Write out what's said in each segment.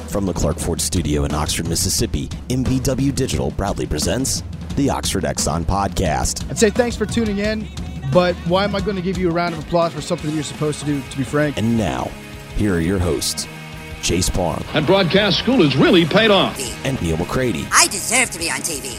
From the Clark Ford Studio in Oxford, Mississippi, MBW Digital proudly presents the Oxford Exxon Podcast. I'd say thanks for tuning in, but why am I going to give you a round of applause for something that you're supposed to do, to be frank? And now, here are your hosts, Chase Parham. And broadcast school has really paid off. And Neil McCready. I deserve to be on TV.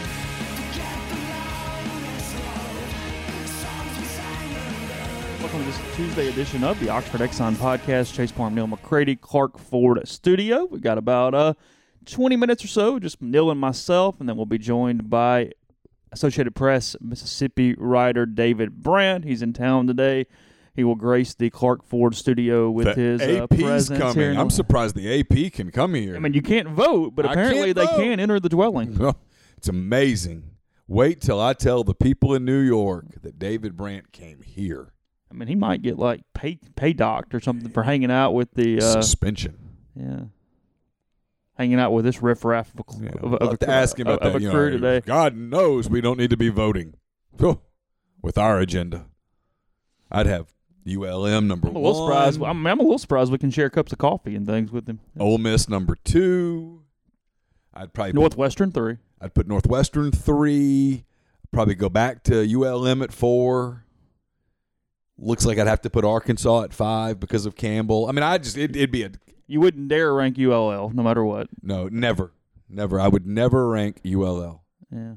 Welcome to this Tuesday edition of the Oxford Exxon Podcast. Chase Parham, Neil McCready, Clark Ford Studio. We've got about 20 minutes or so, just Neil and myself, and then we'll be joined by Associated Press Mississippi writer David Brandt. He's in town today. He will grace the Clark Ford Studio with his presence coming. here. I'm surprised the AP can come here. I mean, you can't vote, but apparently they can enter the dwelling. It's amazing. Wait till I tell the people in New York that David Brandt came here. I mean, he might get like pay docked or something for hanging out with the suspension. Yeah, hanging out with this riffraff of a ask him about that. Crew today. God knows we don't need to be voting with our agenda. I'd have ULM number I'm a little one. surprised. I'm a little surprised we can share cups of coffee and things with him. Ole Miss number 2. I'd probably Northwestern 3. I'd put Northwestern 3. Probably go back to ULM at 4. Looks like I'd have to put Arkansas at 5 because of Campbell. I mean, it'd be a. You wouldn't dare rank ULL no matter what. No, never. I would never rank ULL. Yeah.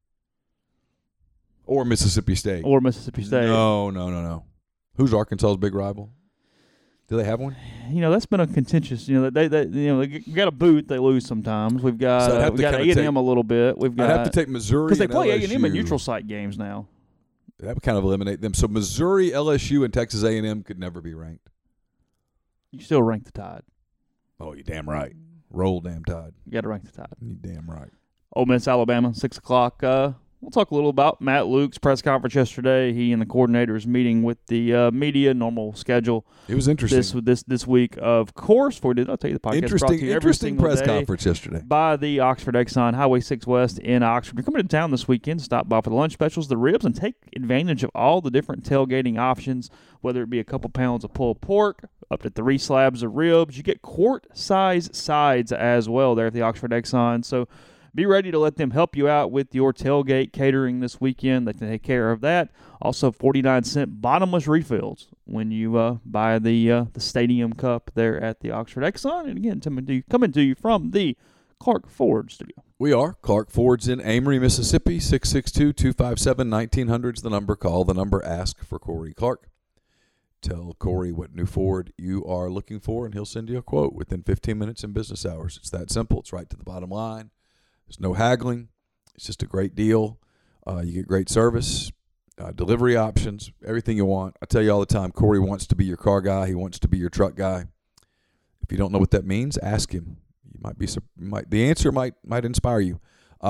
Or Mississippi State. No. Who's Arkansas's big rival? Do they have one? You know, that's been a contentious. You know, they got a boot. They lose sometimes. We've got A&M a little bit. I'd have to take Missouri because they play LSU. A&M in neutral site games now. That would kind of eliminate them. So Missouri, LSU, and Texas A&M could never be ranked. You still rank the Tide. Oh, you're damn right. Roll damn Tide. You got to rank the Tide. You're damn right. Ole Miss, Alabama, 6 o'clock. We'll talk a little about Matt Luke's press conference yesterday. He and the coordinators meeting with the media, normal schedule. It was interesting. This week, of course. I'll tell you the podcast is brought to you every single press day conference yesterday by the Oxford Exxon, Highway 6 West in Oxford. You're coming to town this weekend, stop by for the lunch specials, the ribs, and take advantage of all the different tailgating options, whether it be a couple pounds of pulled pork, up to 3 slabs of ribs. You get quart-size sides as well there at the Oxford Exxon. So be ready to let them help you out with your tailgate catering this weekend. They can take care of that. Also, 49-cent bottomless refills when you buy the Stadium Cup there at the Oxford Exxon. And again, coming to you from the Clark Ford Studio. We are. Clark Ford's in Amory, Mississippi. 662-257-1900 is the number. Call the number. Ask for Corey Clark. Tell Corey what new Ford you are looking for, and he'll send you a quote within 15 minutes in business hours. It's that simple. It's right to the bottom line. There's no haggling. It's just a great deal. You get great service, delivery options, everything you want. I tell you all the time, Corey wants to be your car guy. He wants to be your truck guy. If you don't know what that means, ask him. The answer might inspire you.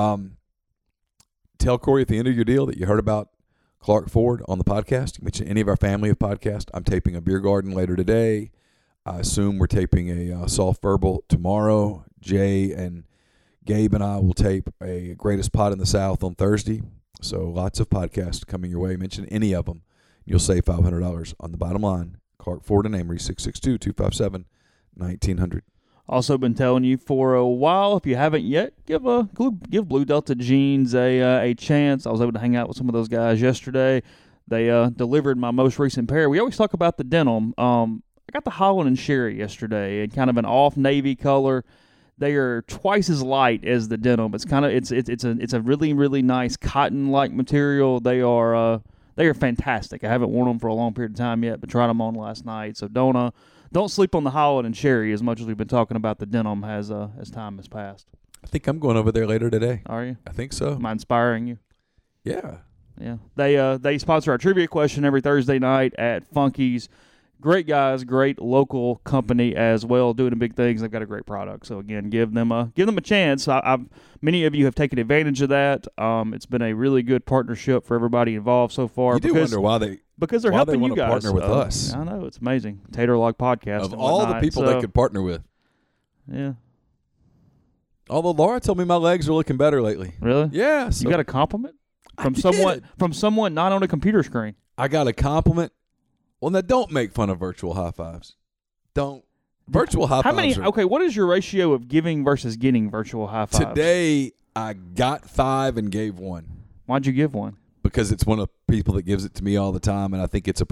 Tell Corey at the end of your deal that you heard about Clark Ford on the podcast. You mention any of our family of podcasts. I'm taping a beer garden later today. I assume we're taping a soft verbal tomorrow. Jay and Gabe and I will tape a Greatest Pod in the South on Thursday. So lots of podcasts coming your way. Mention any of them. You'll save $500 on the bottom line. Clark Ford and Amory, 662-257-1900. Also been telling you for a while, if you haven't yet, give Blue Delta Jeans a chance. I was able to hang out with some of those guys yesterday. They delivered my most recent pair. We always talk about the denim. I got the Holland and Sherry yesterday in kind of an off navy color. They are twice as light as the denim. It's a really, really nice cotton-like material. They are fantastic. I haven't worn them for a long period of time yet, but tried them on last night. So don't sleep on the Holland and Sherry as much as we've been talking about the denim as time has passed. I think I'm going over there later today. Are you? I think so. Am I inspiring you? Yeah. Yeah. They sponsor our trivia question every Thursday night at Funky's. Great guys, great local company as well, doing big things. They've got a great product. So again, give them a chance. Many of you have taken advantage of that. It's been a really good partnership for everybody involved so far. You do wonder why because they're helping you guys partner with us. I know, it's amazing. Tater Log Podcast of all the people they could partner with. Yeah. Although Laura told me my legs are looking better lately. Really? Yeah. So you got a compliment from someone not on a computer screen. I got a compliment. Well, now don't make fun of virtual high fives. Don't. Virtual high How fives. many? Okay, what is your ratio of giving versus getting virtual high fives? Today, I got 5 and gave 1. Why'd you give one? Because it's one of the people that gives it to me all the time, and I think it's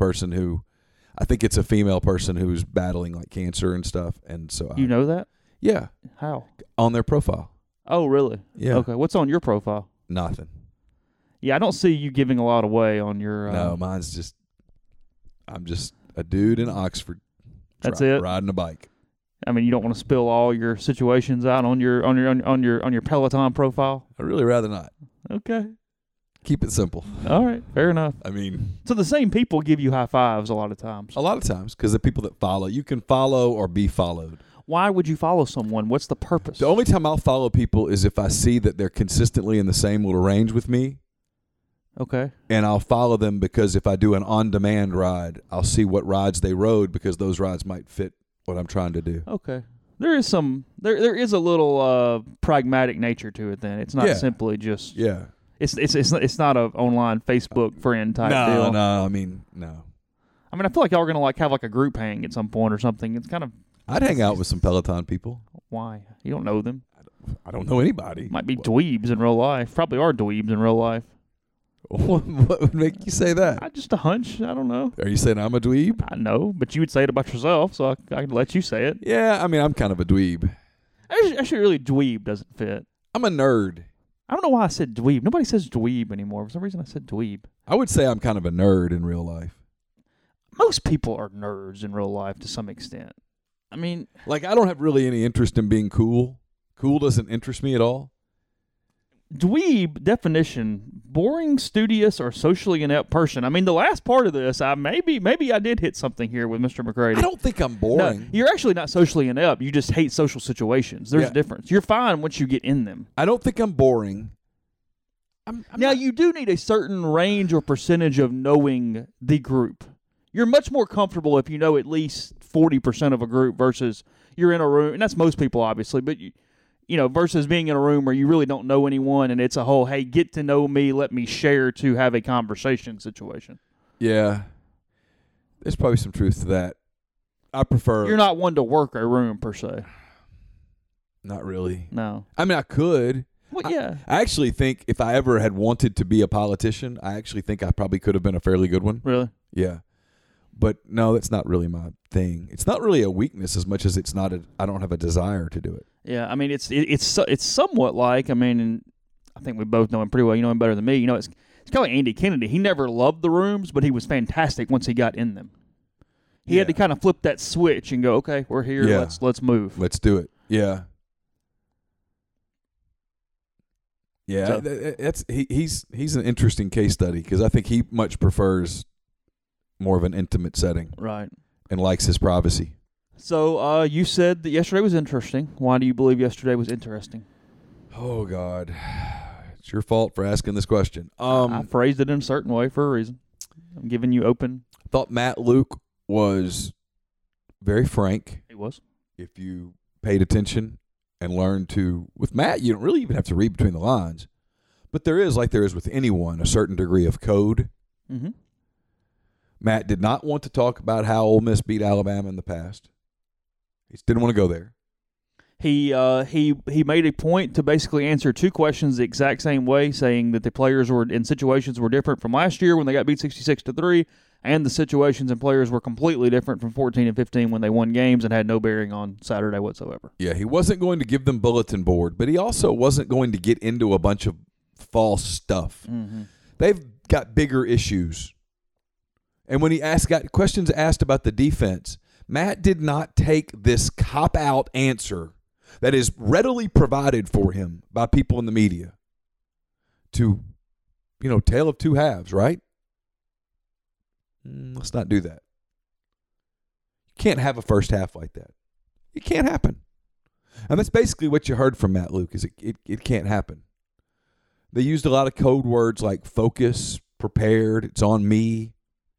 a female person who's battling like cancer and stuff, and so You know that? yeah, How? on their profile, Oh, really? Yeah. Okay, what's on your profile? nothing. Yeah, I don't see you giving a lot away on your. No, mine's just I'm just a dude in Oxford. That's it? Riding a bike. I mean, you don't want to spill all your situations out on your Peloton profile. I'd really rather not. Okay. Keep it simple. All right. Fair enough. I mean, So the same people give you high fives a lot of times. a lot of times because the people that follow, you can follow or be followed. Why would you follow someone? What's the purpose? The only time I'll follow people is if I see that they're consistently in the same little range with me. Okay. And I'll follow them because if I do an on-demand ride, I'll see what rides they rode because those rides might fit what I'm trying to do. Okay. There is a little pragmatic nature to it. Then it's not Yeah. simply just. Yeah. It's not a online Facebook friend type deal. No. I mean, no. I mean, I feel like y'all are gonna have like a group hang at some point or something. It's kind of I'd hang out with some Peloton people. why you don't know them. I don't know anybody. Might be dweebs in real life. Probably are dweebs in real life. What would make you say that? Just a hunch. I don't know. Are you saying I'm a dweeb? I know, but you would say it about yourself, so I can let you say it. Yeah, I mean, I'm kind of a dweeb. Actually, really, dweeb doesn't fit. I'm a nerd. I don't know why I said dweeb. Nobody says dweeb anymore. For some reason, I said dweeb. I would say I'm kind of a nerd in real life. Most people are nerds in real life to some extent. I mean, Like, I don't have really any interest in being cool. Cool doesn't interest me at all. dweeb definition: boring, studious, or socially inept person. I mean, the last part of this, maybe I did hit something here with Mr. McCready. I don't think I'm No, boring. you're actually not socially inept. You just hate social situations. There's Yeah. a difference. You're fine once you get in them. I don't think I'm boring. I'm Now, not- you do need a certain range or percentage of knowing the group. You're much more comfortable if you know at least 40% of a group versus you're in a room, and that's most people, obviously, but you know, versus being in a room where you really don't know anyone and it's a whole, hey, get to know me, let me share to have a conversation situation. Yeah. There's probably some truth to that. I prefer... You're not one to work a room, per se. Not really. No. I mean, I could. Well, yeah. I actually think if I ever had wanted to be a politician, I actually think I probably could have been a fairly good one. Really? Yeah. But no, that's not really my thing. It's not really a weakness as much as it's not I don't have a desire to do it. Yeah, I mean, it's somewhat like, I mean, and I think we both know him pretty well. You know him better than me. You know, it's kind of like Andy Kennedy. He never loved the rooms, but he was fantastic once he got in them. He had to kind of flip that switch and go, okay, we're here. Yeah. Let's move. Let's do it. Yeah. Yeah, So- he's an interesting case study because I think he much prefers more of an intimate setting Right. and likes his privacy. So you said that yesterday was interesting. Why do you believe yesterday was interesting? Oh God, it's your fault for asking this question. I phrased it in a certain way for a reason. I'm giving you open. I thought Matt Luke was very frank. He was. If you paid attention and learned to, with Matt, you don't really even have to read between the lines, but there is, like there is with anyone, a certain degree of code. Mm-hmm. Matt did not want to talk about how Ole Miss beat Alabama in the past. He just didn't want to go there. He made a point to basically answer two questions the exact same way, saying that the players were in situations were different from last year when they got beat 66-3, and the situations and players were completely different from 14 and 15 when they won games and had no bearing on Saturday whatsoever. Yeah, he wasn't going to give them bulletin board, but he also wasn't going to get into a bunch of false stuff. Mm-hmm. They've got bigger issues. And when he got questions asked about the defense, Matt did not take this cop-out answer that is readily provided for him by people in the media to, tale of two halves, right? Let's not do that. You can't have a first half like that. It can't happen. And that's basically what you heard from Matt Luke, is it can't happen. They used a lot of code words like focus, prepared, it's on me.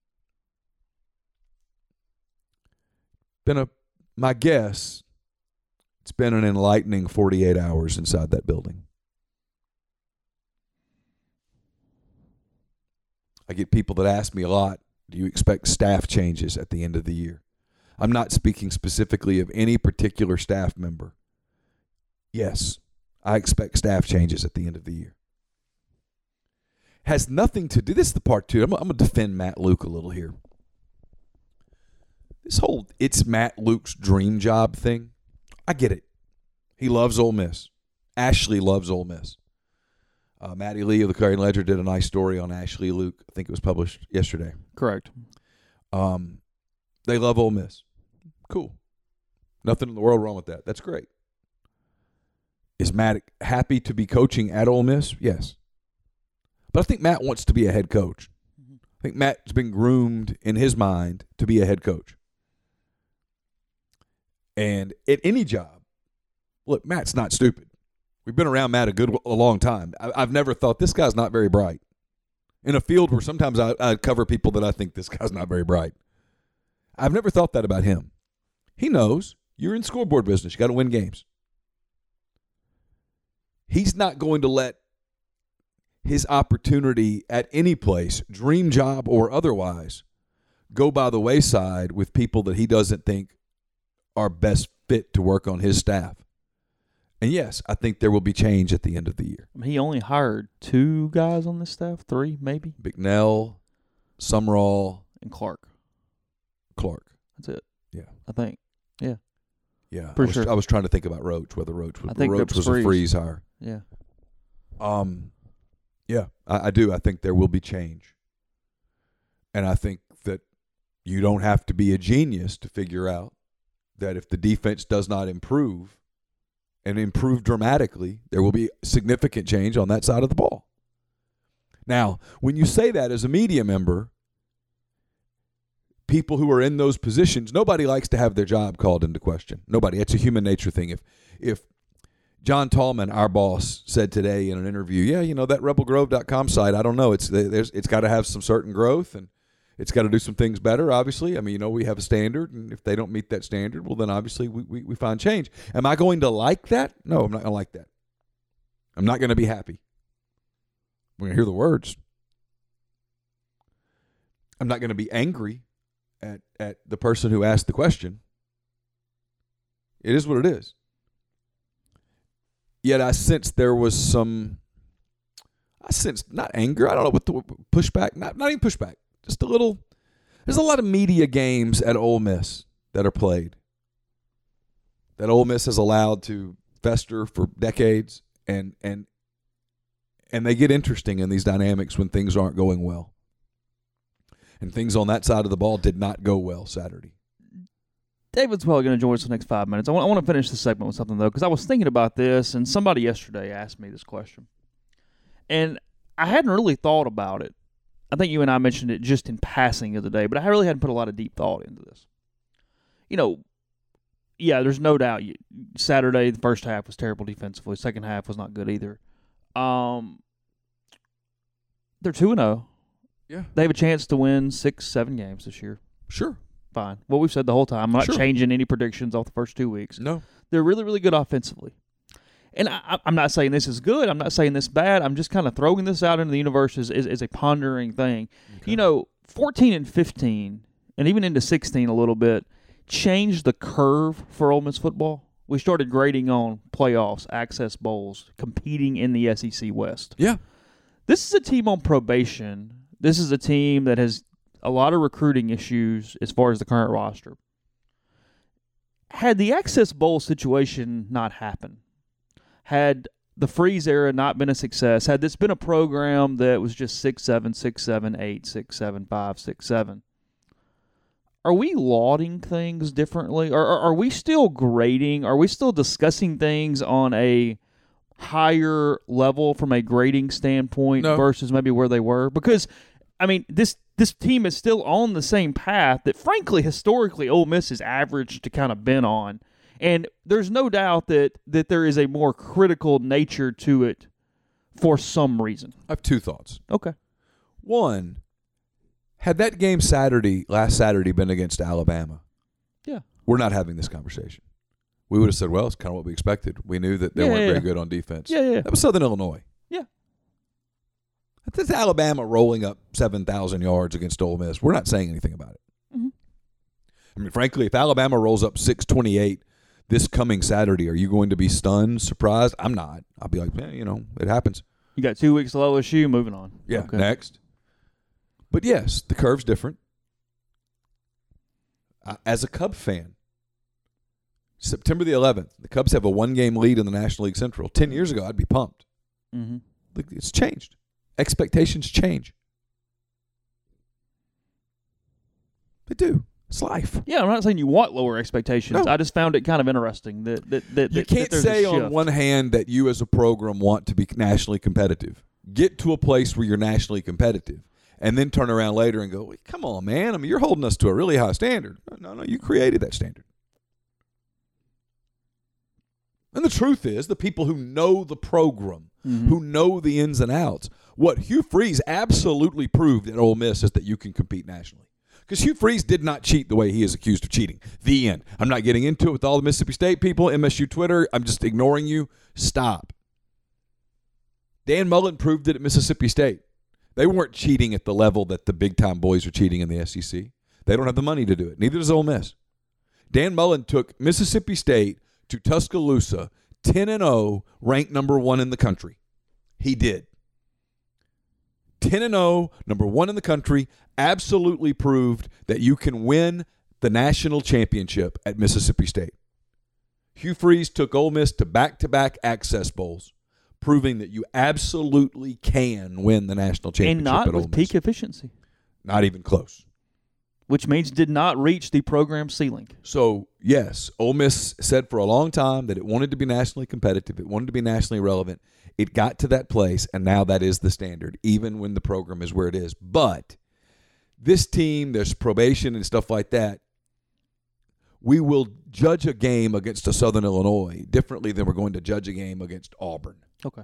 My guess, it's been an enlightening 48 hours inside that building. I get people that ask me a lot, do you expect staff changes at the end of the year? I'm not speaking specifically of any particular staff member. Yes, I expect staff changes at the end of the year. Has nothing to do, this is the part two. I'm going to defend Matt Luke a little here. This whole it's Matt Luke's dream job thing, I get it. He loves Ole Miss. Ashley loves Ole Miss. Matty Lee of the Clarion Ledger did a nice story on Ashley Luke. I think it was published yesterday. Correct. They love Ole Miss. Cool. Nothing in the world wrong with that. That's great. Is Matt happy to be coaching at Ole Miss? Yes. But I think Matt wants to be a head coach. I think Matt's been groomed in his mind to be a head coach. And at any job, look, Matt's not stupid. We've been around Matt a long time. I've never thought this guy's not very bright. In a field where sometimes I cover people that I think this guy's not very bright. I've never thought that about him. He knows you're in scoreboard business. You got to win games. He's not going to let his opportunity at any place, dream job or otherwise, go by the wayside with people that he doesn't think are best fit to work on his staff. And yes, I think there will be change at the end of the year. He only hired 2 guys on this staff, 3 maybe. Bicknell, Sumrall, and Clark. That's it. Yeah. I think. Yeah. Yeah. For sure. I was trying to think about Roach, whether Roach was Freeze. A freeze hire. Yeah. Yeah, I do. I think there will be change. And I think that you don't have to be a genius to figure out that if the defense does not improve and improve dramatically, there will be significant change on that side of the ball. Now, when you say that as a media member, people who are in those positions, nobody likes to have their job called into question. Nobody. It's a human nature thing. If John Tallman, our boss, said today in an interview, that rebelgrove.com site, I don't know. It's got to have some certain growth, and it's got to do some things better, obviously. I mean, we have a standard, and if they don't meet that standard, well, then obviously we find change. Am I going to like that? No, I'm not going to like that. I'm not going to be happy. I'm going to hear the words. I'm not going to be angry at the person who asked the question. It is what it is. Yet I sensed there was not anger. I don't know what the pushback, not even pushback, just a little. There's a lot of media games at Ole Miss that are played, that Ole Miss has allowed to fester for decades, and they get interesting in these dynamics when things aren't going well. And things on that side of the ball did not go well Saturday. David's probably going to join us for the next 5 minutes. I want to finish the segment with something, though, because I was thinking about this, and somebody yesterday asked me this question. And I hadn't really thought about it. I think you and I mentioned it just in passing of the day, but I really hadn't put a lot of deep thought into this. Yeah, there's no doubt. Saturday, the first half was terrible defensively. Second half was not good either. They're 2-0. Yeah. They have a chance to win 6-7 games this year. Sure. Fine. What we've said the whole time. I'm not Sure. changing any predictions off the first 2 weeks. No. They're really, really good offensively. And I'm not saying this is good. I'm not saying this bad. I'm just kind of throwing this out into the universe as a pondering thing. Okay. 14 and 15, and even into 16 a little bit, changed the curve for Ole Miss football. We started grading on playoffs, access bowls, competing in the SEC West. Yeah. This is a team on probation. This is a team that has a lot of recruiting issues as far as the current roster. Had the Access Bowl situation not happened, had the freeze era not been a success, had this been a program that was just 6-7, 6-7, 8, 6-7, 5, 6-7, are we lauding things differently? Or are we still grading? Are we still discussing things on a higher level from a grading standpoint versus maybe where they were? Because, this team is still on the same path that, frankly, historically, Ole Miss is average to kind of been on. And there's no doubt that there is a more critical nature to it for some reason. I have 2 thoughts. Okay. One, had that game last Saturday, been against Alabama, we're not having this conversation. We would have said, well, it's kind of what we expected. We knew that they weren't very good on defense. Yeah. That was Southern Illinois. Yeah. That's Alabama rolling up 7,000 yards against Ole Miss. We're not saying anything about it. Mm-hmm. I mean, frankly, if Alabama rolls up 6-28 this coming Saturday, are you going to be stunned, surprised? I'm not. I'll be like, man, it happens. You got 2 weeks of LSU, moving on. Yeah, okay. Next. But yes, the curve's different. As a Cub fan, September the 11th, the Cubs have a 1-game lead in the National League Central. 10 years ago, I'd be pumped. Mm-hmm. Look, it's changed. Expectations change. They do. It's life. Yeah, I'm not saying you want lower expectations. No. I just found it kind of interesting that You can't there's say a on shift. one hand that you as a program want to be nationally competitive. Get to a place where you're nationally competitive. And then turn around later and go, come on, man. I mean, you're holding us to a really high standard. No, you created that standard. And the truth is, the people who know the program, who know the ins and outs, what Hugh Freeze absolutely proved at Ole Miss is that you can compete nationally. Because Hugh Freeze did not cheat the way he is accused of cheating. The end. I'm not getting into it with all the Mississippi State people, MSU Twitter. I'm just ignoring you. Stop. Dan Mullen proved it at Mississippi State. They weren't cheating at the level that the big-time boys are cheating in the SEC. They don't have the money to do it. Neither does Ole Miss. Dan Mullen took Mississippi State to Tuscaloosa 10-0, ranked number 1 in the country. He did. 10-0, number 1 in the country, absolutely proved that you can win the national championship at Mississippi State. Hugh Freeze took Ole Miss to back-to-back Access Bowls, proving that you absolutely can win the national championship and not at Ole with Miss. peak efficiency, Not even close. which means did not reach the program ceiling. So, yes, Ole Miss said for a long time that it wanted to be nationally competitive. It wanted to be nationally relevant. It got to that place, and now that is the standard, even when the program is where it is. But this team, there's probation and stuff like that. We will judge a game against a Southern Illinois differently than we're going to judge a game against Auburn. Okay.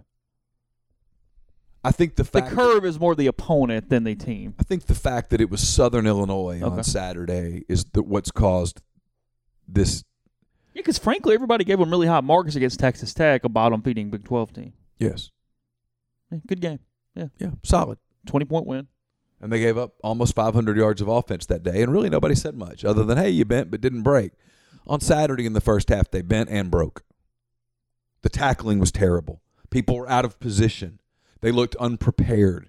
I think the The fact curve is more the opponent than the team. I think the fact that it was Southern Illinois on Saturday is what's caused this. Yeah, because frankly, everybody gave them really high marks against Texas Tech, a bottom-feeding Big 12 team. Yes. Yeah, good game. Yeah, Solid. 20-point win. And they gave up almost 500 yards of offense that day, and really nobody said much other than, hey, you bent but didn't break. On Saturday in the first half, they bent and broke. The tackling was terrible. People were out of position. They looked unprepared.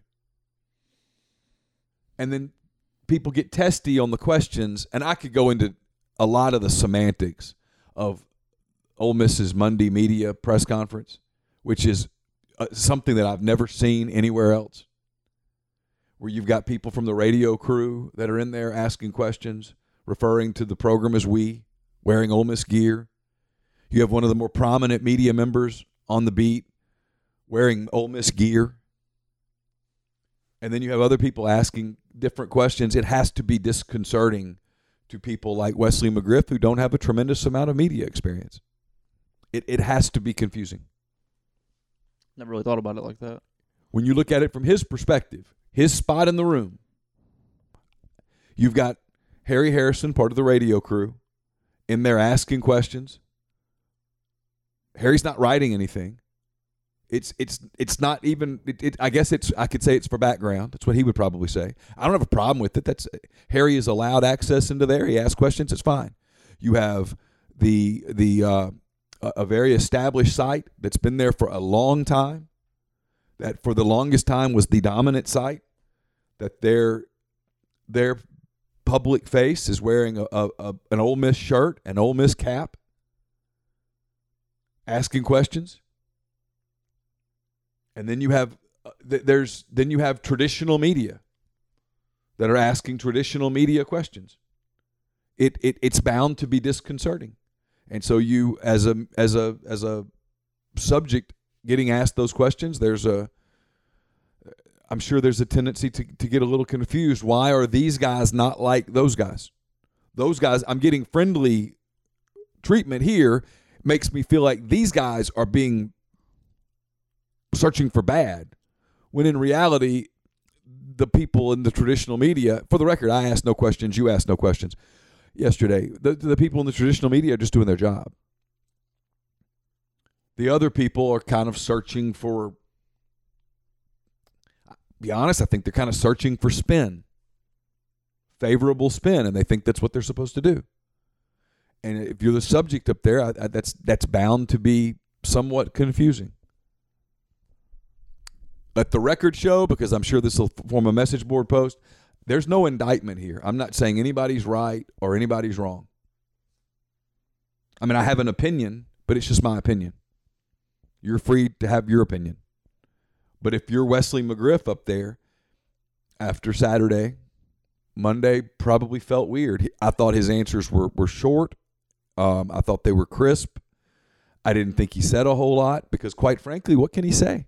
And then people get testy on the questions, and I could go into a lot of the semantics of Ole Miss's Monday media press conference, which is something that I've never seen anywhere else, where you've got people from the radio crew that are in there asking questions, referring to the program as we, wearing Ole Miss gear. You have one of the more prominent media members on the beat wearing Ole Miss gear. And then you have other people asking different questions. It has to be disconcerting to people like Wesley McGriff, who don't have a tremendous amount of media experience. It has to be confusing. Never really thought about it like that. When you look at it from his perspective, his spot in the room, you've got Harry Harrison, part of the radio crew, in there asking questions. Harry's not writing anything. It's not even. I guess I could say it's for background. That's what he would probably say. I don't have a problem with it. That's Harry is allowed access into there. He asks questions. It's fine. You have a very established site that's been there for a long time. That for the longest time was the dominant site. That their public face is wearing an Ole Miss shirt, an Ole Miss cap, asking questions. And then you have traditional media that are asking traditional media questions. It's bound to be disconcerting, and so you as a subject getting asked those questions, I'm sure there's a tendency to get a little confused. Why are these guys not like those guys? Those guys, I'm getting friendly treatment here, makes me feel like these guys are being searching for bad, when in reality, the people in the traditional media, for the record, I asked no questions, you asked no questions yesterday. The people in the traditional media are just doing their job. The other people are kind of searching for, be honest, I think they're kind of searching for spin, favorable spin, and they think that's what they're supposed to do. And if you're the subject up there, that's bound to be somewhat confusing. Let the record show, because I'm sure this will form a message board post, there's no indictment here. I'm not saying anybody's right or anybody's wrong. I mean, I have an opinion, but it's just my opinion. You're free to have your opinion. But if you're Wesley McGriff up there after Saturday, Monday probably felt weird. I thought his answers were short. I thought they were crisp. I didn't think he said a whole lot because, quite frankly, what can he say?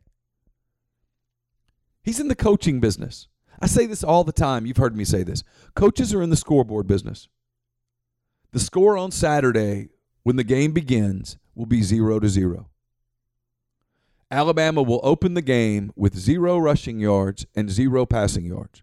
He's in the coaching business. I say this all the time. You've heard me say this. Coaches are in the scoreboard business. The score on Saturday when the game begins will be 0-0. Alabama will open the game with 0 rushing yards and 0 passing yards.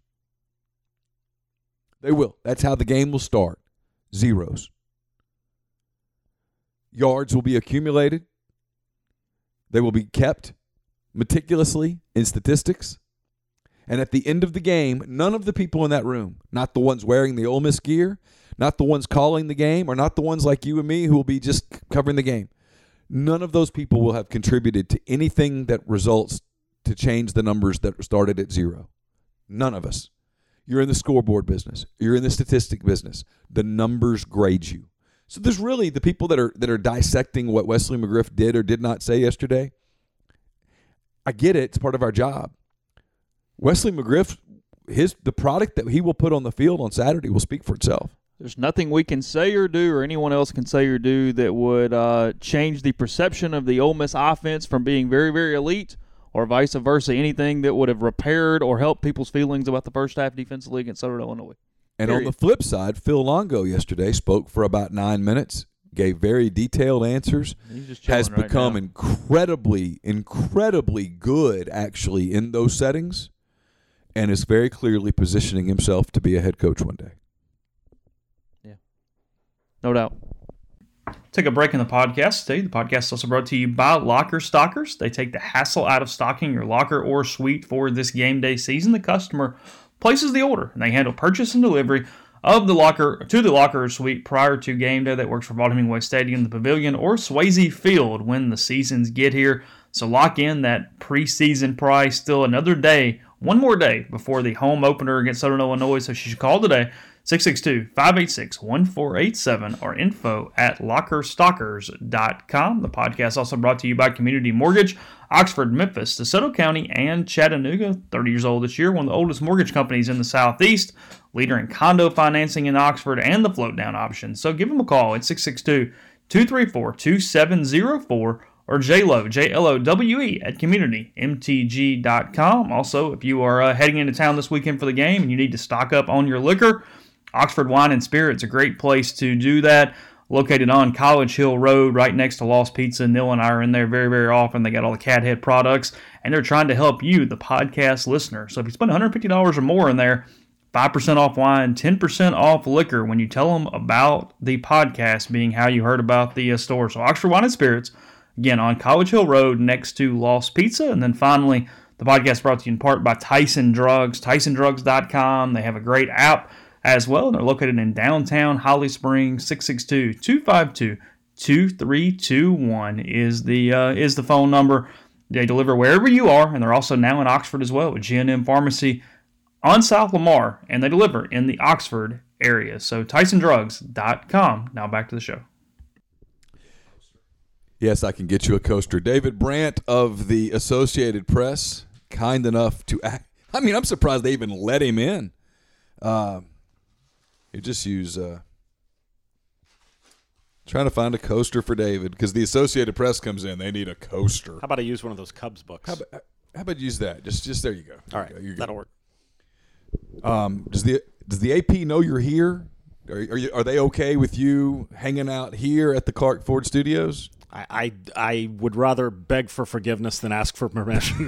They will. That's how the game will start. Zeros. Yards will be accumulated. They will be kept meticulously in statistics. And at the end of the game, none of the people in that room, not the ones wearing the Ole Miss gear, not the ones calling the game, or not the ones like you and me who will be just covering the game, none of those people will have contributed to anything that results to change the numbers that started at 0. None of us. You're in the scoreboard business. You're in the statistic business. The numbers grade you. So there's really the people that are dissecting what Wesley McGriff did or did not say yesterday. I get it. It's part of our job. Wesley McGriff, the product that he will put on the field on Saturday will speak for itself. There's nothing we can say or do or anyone else can say or do that would change the perception of the Ole Miss offense from being very, very elite or vice versa, anything that would have repaired or helped people's feelings about the first half defensively against Southern Illinois. And on the flip side, Phil Longo yesterday spoke for about 9 minutes, gave very detailed answers, has become incredibly, incredibly good actually in those settings, and is very clearly positioning himself to be a head coach one day. Yeah, no doubt. Take a break in the podcast today. The podcast is also brought to you by Locker Stockers. They take the hassle out of stocking your locker or suite for this game day season. The customer places the order, and they handle purchase and delivery of the locker to the locker or suite prior to game day. That works for Vaught Hemingway Stadium, the Pavilion, or Swayze Field when the seasons get here. So lock in that preseason price. Still another day, one more day before the home opener against Southern Illinois. So you should call today, 662-586-1487 or info@lockerstockers.com. The podcast is also brought to you by Community Mortgage, Oxford, Memphis, DeSoto County, and Chattanooga. 30 years old this year, one of the oldest mortgage companies in the Southeast, leader in condo financing in Oxford and the float down option. So give them a call at 662-234-2704 or JLOWE, JLOWE at communitymtg.com. Also, if you are heading into town this weekend for the game and you need to stock up on your liquor, Oxford Wine and Spirits, a great place to do that. Located on College Hill Road, right next to Lost Pizza. Neil and I are in there very, very often. They got all the Cathead products, and they're trying to help you, the podcast listener. So if you spend $150 or more in there, 5% off wine, 10% off liquor when you tell them about the podcast being how you heard about the store. So Oxford Wine and Spirits, again, on College Hill Road next to Lost Pizza. And then finally, the podcast brought to you in part by Tyson Drugs, TysonDrugs.com. They have a great app as well. They're located in downtown Holly Springs. 662-252-2321 is the phone number. They deliver wherever you are, and they're also now in Oxford as well with G&M Pharmacy on South Lamar, and they deliver in the Oxford area. So TysonDrugs.com. Now back to the show. Yes, I can get you a coaster. David Brandt of the Associated Press, kind enough to act. I mean, I'm surprised they even let him in. You just use trying to find a coaster for David because the Associated Press comes in. They need a coaster. How about I use one of those Cubs books? How about use that? Just there you go. All right, that'll work. Does the AP know you're here? Are they okay with you hanging out here at the Clark Ford Studios? I would rather beg for forgiveness than ask for permission.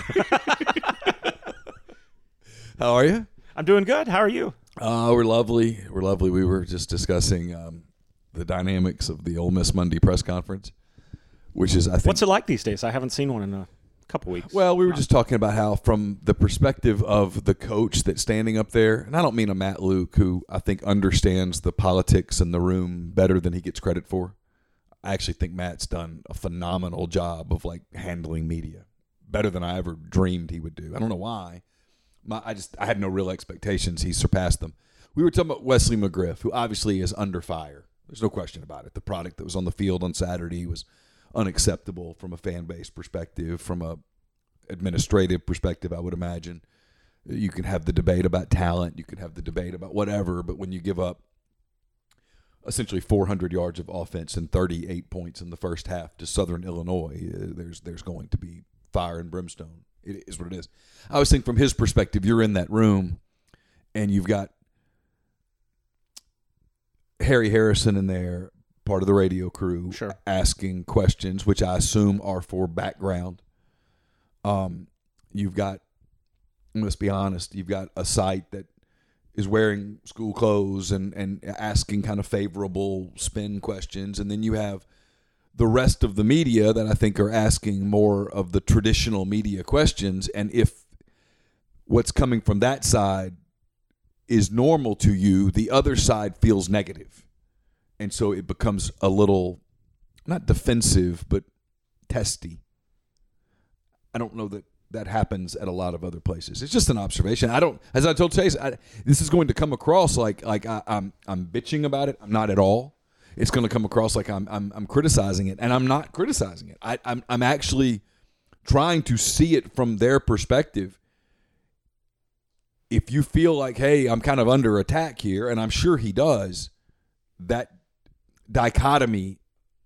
How are you? I'm doing good. How are you? We're lovely. We're lovely. We were just discussing the dynamics of the Ole Miss Monday press conference, which is, I think. What's it like these days? I haven't seen one in a couple weeks. Well, we were just talking about how from the perspective of the coach that's standing up there, and I don't mean a Matt Luke, who I think understands the politics in the room better than he gets credit for. I actually think Matt's done a phenomenal job of handling media, better than I ever dreamed he would do. I don't know why. I had no real expectations. He surpassed them. We were talking about Wesley McGriff, who obviously is under fire. There's no question about it. The product that was on the field on Saturday was unacceptable from a fan base perspective, from a administrative perspective, I would imagine. You can have the debate about talent. You can have the debate about whatever, but when you give up essentially 400 yards of offense and 38 points in the first half to Southern Illinois, there's going to be fire and brimstone. It is what it is. I was thinking from his perspective, you're in that room and you've got Harry Harrison in there, part of the radio crew, sure, asking questions, which I assume are for background. You've got, let's be honest, you've got a site that is wearing school clothes and asking kind of favorable spin questions. And then you have the rest of the media that I think are asking more of the traditional media questions. And if what's coming from that side is normal to you, the other side feels negative. And so it becomes a little, not defensive, but testy. I don't know that happens at a lot of other places. It's just an observation. As I told Chase, this is going to come across like I'm bitching about it. I'm not at all. It's going to come across like I'm criticizing it, and I'm not criticizing it. I'm actually trying to see it from their perspective. If you feel like, hey, I'm kind of under attack here, and I'm sure he does, that dichotomy,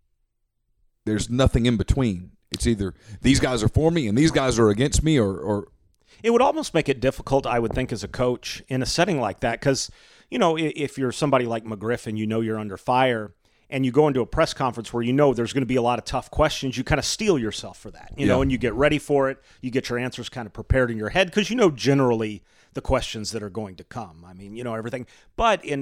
there's nothing in between. It's either these guys are for me and these guys are against me, or it would almost make it difficult, I would think, as a coach in a setting like that, because, if you're somebody like McGriff and you're under fire and you go into a press conference where there's going to be a lot of tough questions, you kind of steel yourself for that, and you get ready for it. You get your answers kind of prepared in your head because generally the questions that are going to come. I mean, everything. But in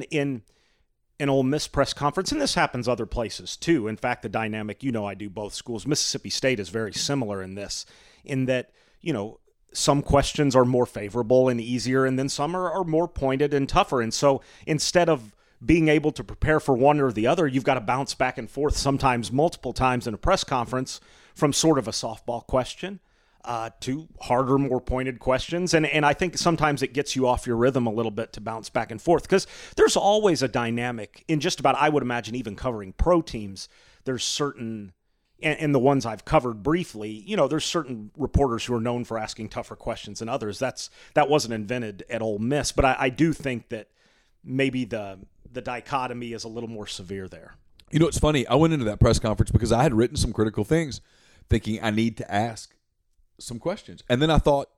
an Ole Miss press conference, and this happens other places too. In fact, the dynamic, I do both schools. Mississippi State is very similar in this, in that, some questions are more favorable and easier, and then some are more pointed and tougher. And so instead of being able to prepare for one or the other, you've got to bounce back and forth, sometimes multiple times in a press conference, from sort of a softball question to harder, more pointed questions. And I think sometimes it gets you off your rhythm a little bit to bounce back and forth, because there's always a dynamic in just about, I would imagine, even covering pro teams. There's certain, and the ones I've covered briefly, there's certain reporters who are known for asking tougher questions than others. That wasn't invented at Ole Miss, but I do think that maybe the dichotomy is a little more severe there. It's funny. I went into that press conference because I had written some critical things thinking I need to ask some questions. And then I thought,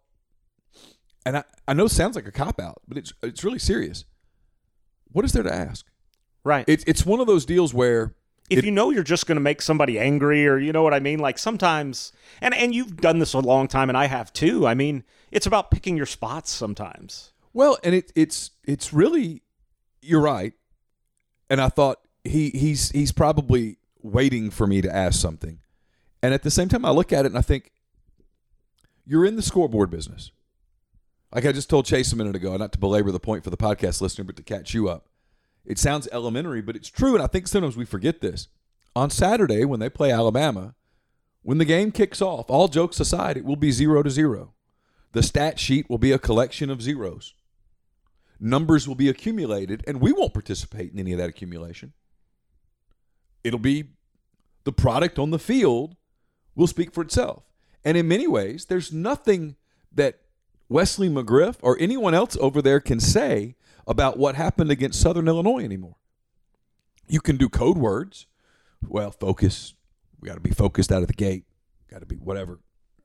and I know it sounds like a cop-out, but it's really serious. What is there to ask? Right. It's one of those deals where if you're just going to make somebody angry, or you know what I mean? Like sometimes, and you've done this a long time, and I have too. I mean, it's about picking your spots sometimes. Well, and it's really, you're right. And I thought he's probably waiting for me to ask something. And at the same time, I look at it and I think, you're in the scoreboard business. Like I just told Chase a minute ago, not to belabor the point for the podcast listener, but to catch you up. It sounds elementary, but it's true, and I think sometimes we forget this. On Saturday, when they play Alabama, when the game kicks off, all jokes aside, it will be 0-0. The stat sheet will be a collection of zeros. Numbers will be accumulated, and we won't participate in any of that accumulation. It'll be the product on the field will speak for itself. And in many ways, there's nothing that Wesley McGriff or anyone else over there can say about what happened against Southern Illinois anymore. You can do code words. Well, focus. We got to be focused out of the gate. Got to be whatever.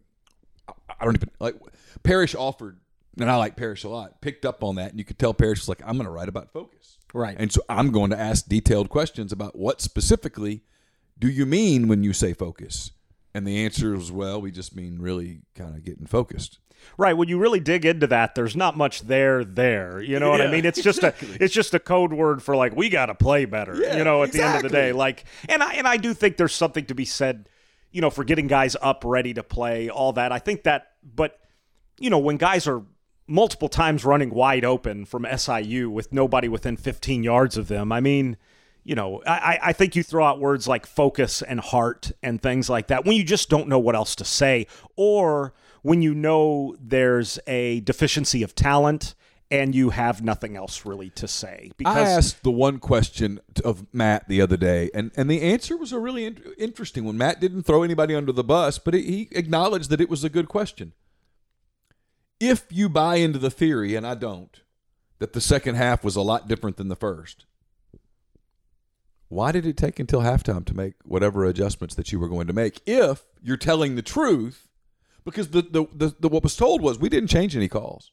I don't even like. Parrish offered, and I like Parrish a lot, picked up on that, and you could tell Parrish was like, I'm going to write about focus. Right. And so I'm going to ask detailed questions about what specifically do you mean when you say focus? And the answer is, well, we just mean really kind of getting focused. Right. When you really dig into that, there's not much there. You know what I mean? It's just a code word for like, we got to play better, at the end of the day. Like, and I do think there's something to be said, for getting guys up ready to play, all that. I think that, but, when guys are multiple times running wide open from SIU with nobody within 15 yards of them, I mean, I think you throw out words like focus and heart and things like that when you just don't know what else to say, or when there's a deficiency of talent and you have nothing else really to say. Because I asked the one question of Matt the other day, and the answer was a really interesting one. Matt didn't throw anybody under the bus, but he acknowledged that it was a good question. If you buy into the theory, and I don't, that the second half was a lot different than the first, why did it take until halftime to make whatever adjustments that you were going to make? If you're telling the truth, because the what was told was we didn't change any calls.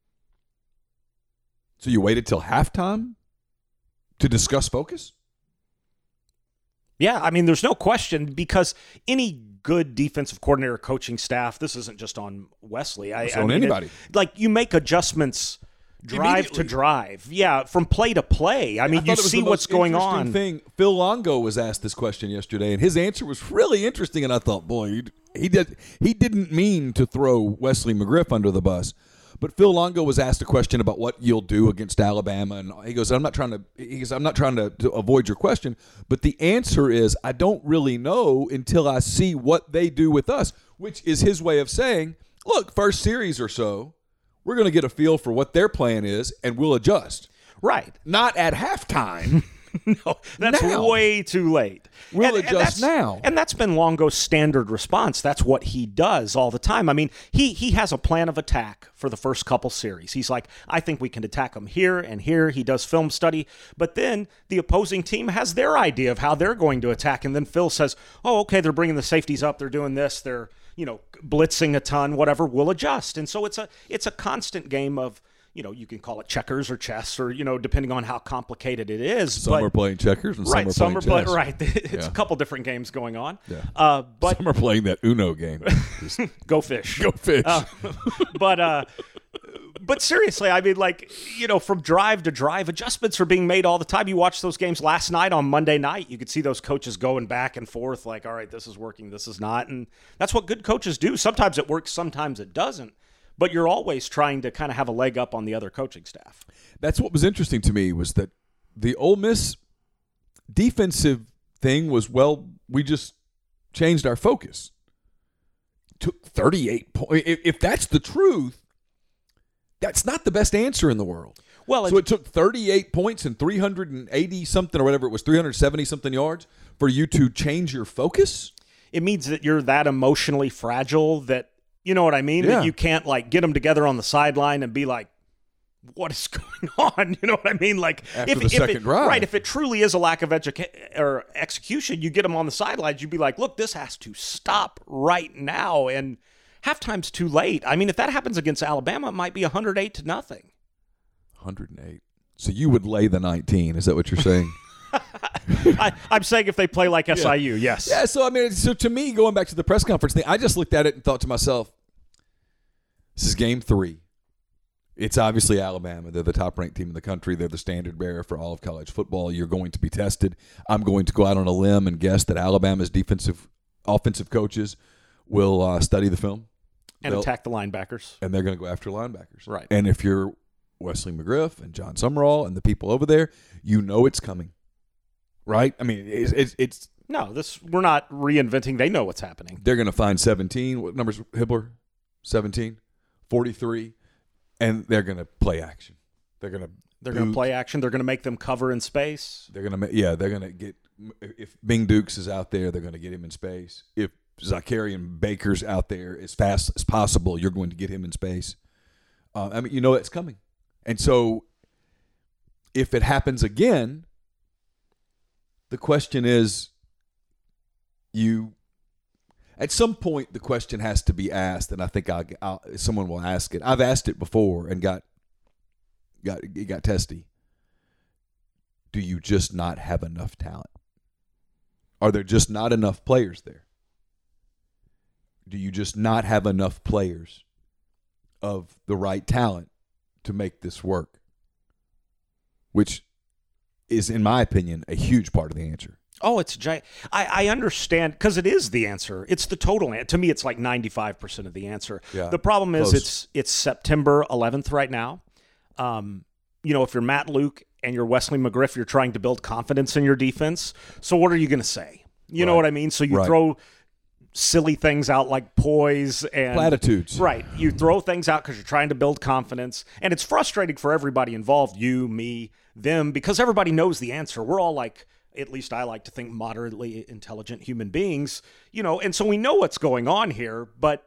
So you waited till halftime to discuss focus? Yeah, I mean, there's no question, because any good defensive coordinator coaching staff, this isn't just on Wesley. It's on anybody. You make adjustments drive to drive. Yeah, from play to play. I mean, you see what's going on. Phil Longo was asked this question yesterday, and his answer was really interesting, and I thought, boy, he didn't mean to throw Wesley McGriff under the bus. But Phil Longo was asked a question about what you'll do against Alabama, and he goes, I'm not trying to avoid your question, but the answer is I don't really know until I see what they do with us, which is his way of saying, look, first series or so, we're going to get a feel for what their plan is, and we'll adjust. Right. Not at halftime. No, that's way too late. We'll adjust now. And that's been Longo's standard response. That's what he does all the time. I mean, he has a plan of attack for the first couple series. He's like, I think we can attack them here and here. He does film study. But then the opposing team has their idea of how they're going to attack. And then Phil says, oh, okay, they're bringing the safeties up. They're doing this. They're, blitzing a ton, whatever. We'll adjust. And so it's a constant game of, you can call it checkers or chess, or, depending on how complicated it is. Some are playing checkers and some are playing chess. Right. It's a couple different games going on. Yeah. But some are playing that Uno game. Go fish. Go fish. But seriously, I mean, from drive to drive, adjustments are being made all the time. You watched those games last night on Monday night. You could see those coaches going back and forth like, all right, this is working, this is not. And that's what good coaches do. Sometimes it works, sometimes it doesn't. But you're always trying to kind of have a leg up on the other coaching staff. That's what was interesting to me, was that the Ole Miss defensive thing was, we just changed our focus. Took 38 points. If that's the truth, that's not the best answer in the world. Well, so it took 38 points and 380-something or whatever it was, 370-something yards for you to change your focus? It means that you're that emotionally fragile that, you know what I mean? Yeah. That you can't, get them together on the sideline and be like, what is going on? You know what I mean? After the second drive. Right, if it truly is a lack of execution, you get them on the sidelines, you'd be like, look, this has to stop right now. And halftime's too late. I mean, if that happens against Alabama, it might be 108-0. 108. So you would lay the 19. Is that what you're saying? I'm saying if they play like SIU, yes. Yeah, so to me, going back to the press conference thing, I just looked at it and thought to myself, this is game 3. It's obviously Alabama. They're the top-ranked team in the country. They're the standard bearer for all of college football. You're going to be tested. I'm going to go out on a limb and guess that Alabama's offensive coaches will study the film. And attack the linebackers. And they're going to go after linebackers. Right. And if you're Wesley McGriff and John Summerall and the people over there, you know it's coming. Right? I mean, it's no, we're not reinventing. They know what's happening. They're going to find 17. What number's Hibbler? 17, 43, and they're going to play action. They're going to play action. They're going to make them cover in space. They're going to get, if Bing Dukes is out there, they're going to get him in space. If Zacharian Baker's out there as fast as possible, you're going to get him in space. It's coming. And so if it happens again, the question is, at some point the question has to be asked, and I think someone will ask it. I've asked it before and got testy. Do you just not have enough talent? Are there just not enough players there? Do you just not have enough players of the right talent to make this work? Which is, in my opinion, a huge part of the answer. Oh, it's giant. I understand because it is the answer. It's the total answer. To me, it's like 95% of the answer. Yeah, the problem is close. it's September 11th right now. If you're Matt Luke and you're Wesley McGriff, you're trying to build confidence in your defense. So what are you going to say? You know what I mean? So you throw silly things out like poise and platitudes. Right. You throw things out because you're trying to build confidence. And it's frustrating for everybody involved, you, me, them, because everybody knows the answer. We're all like, at least I like to think, moderately intelligent human beings, and so we know what's going on here, but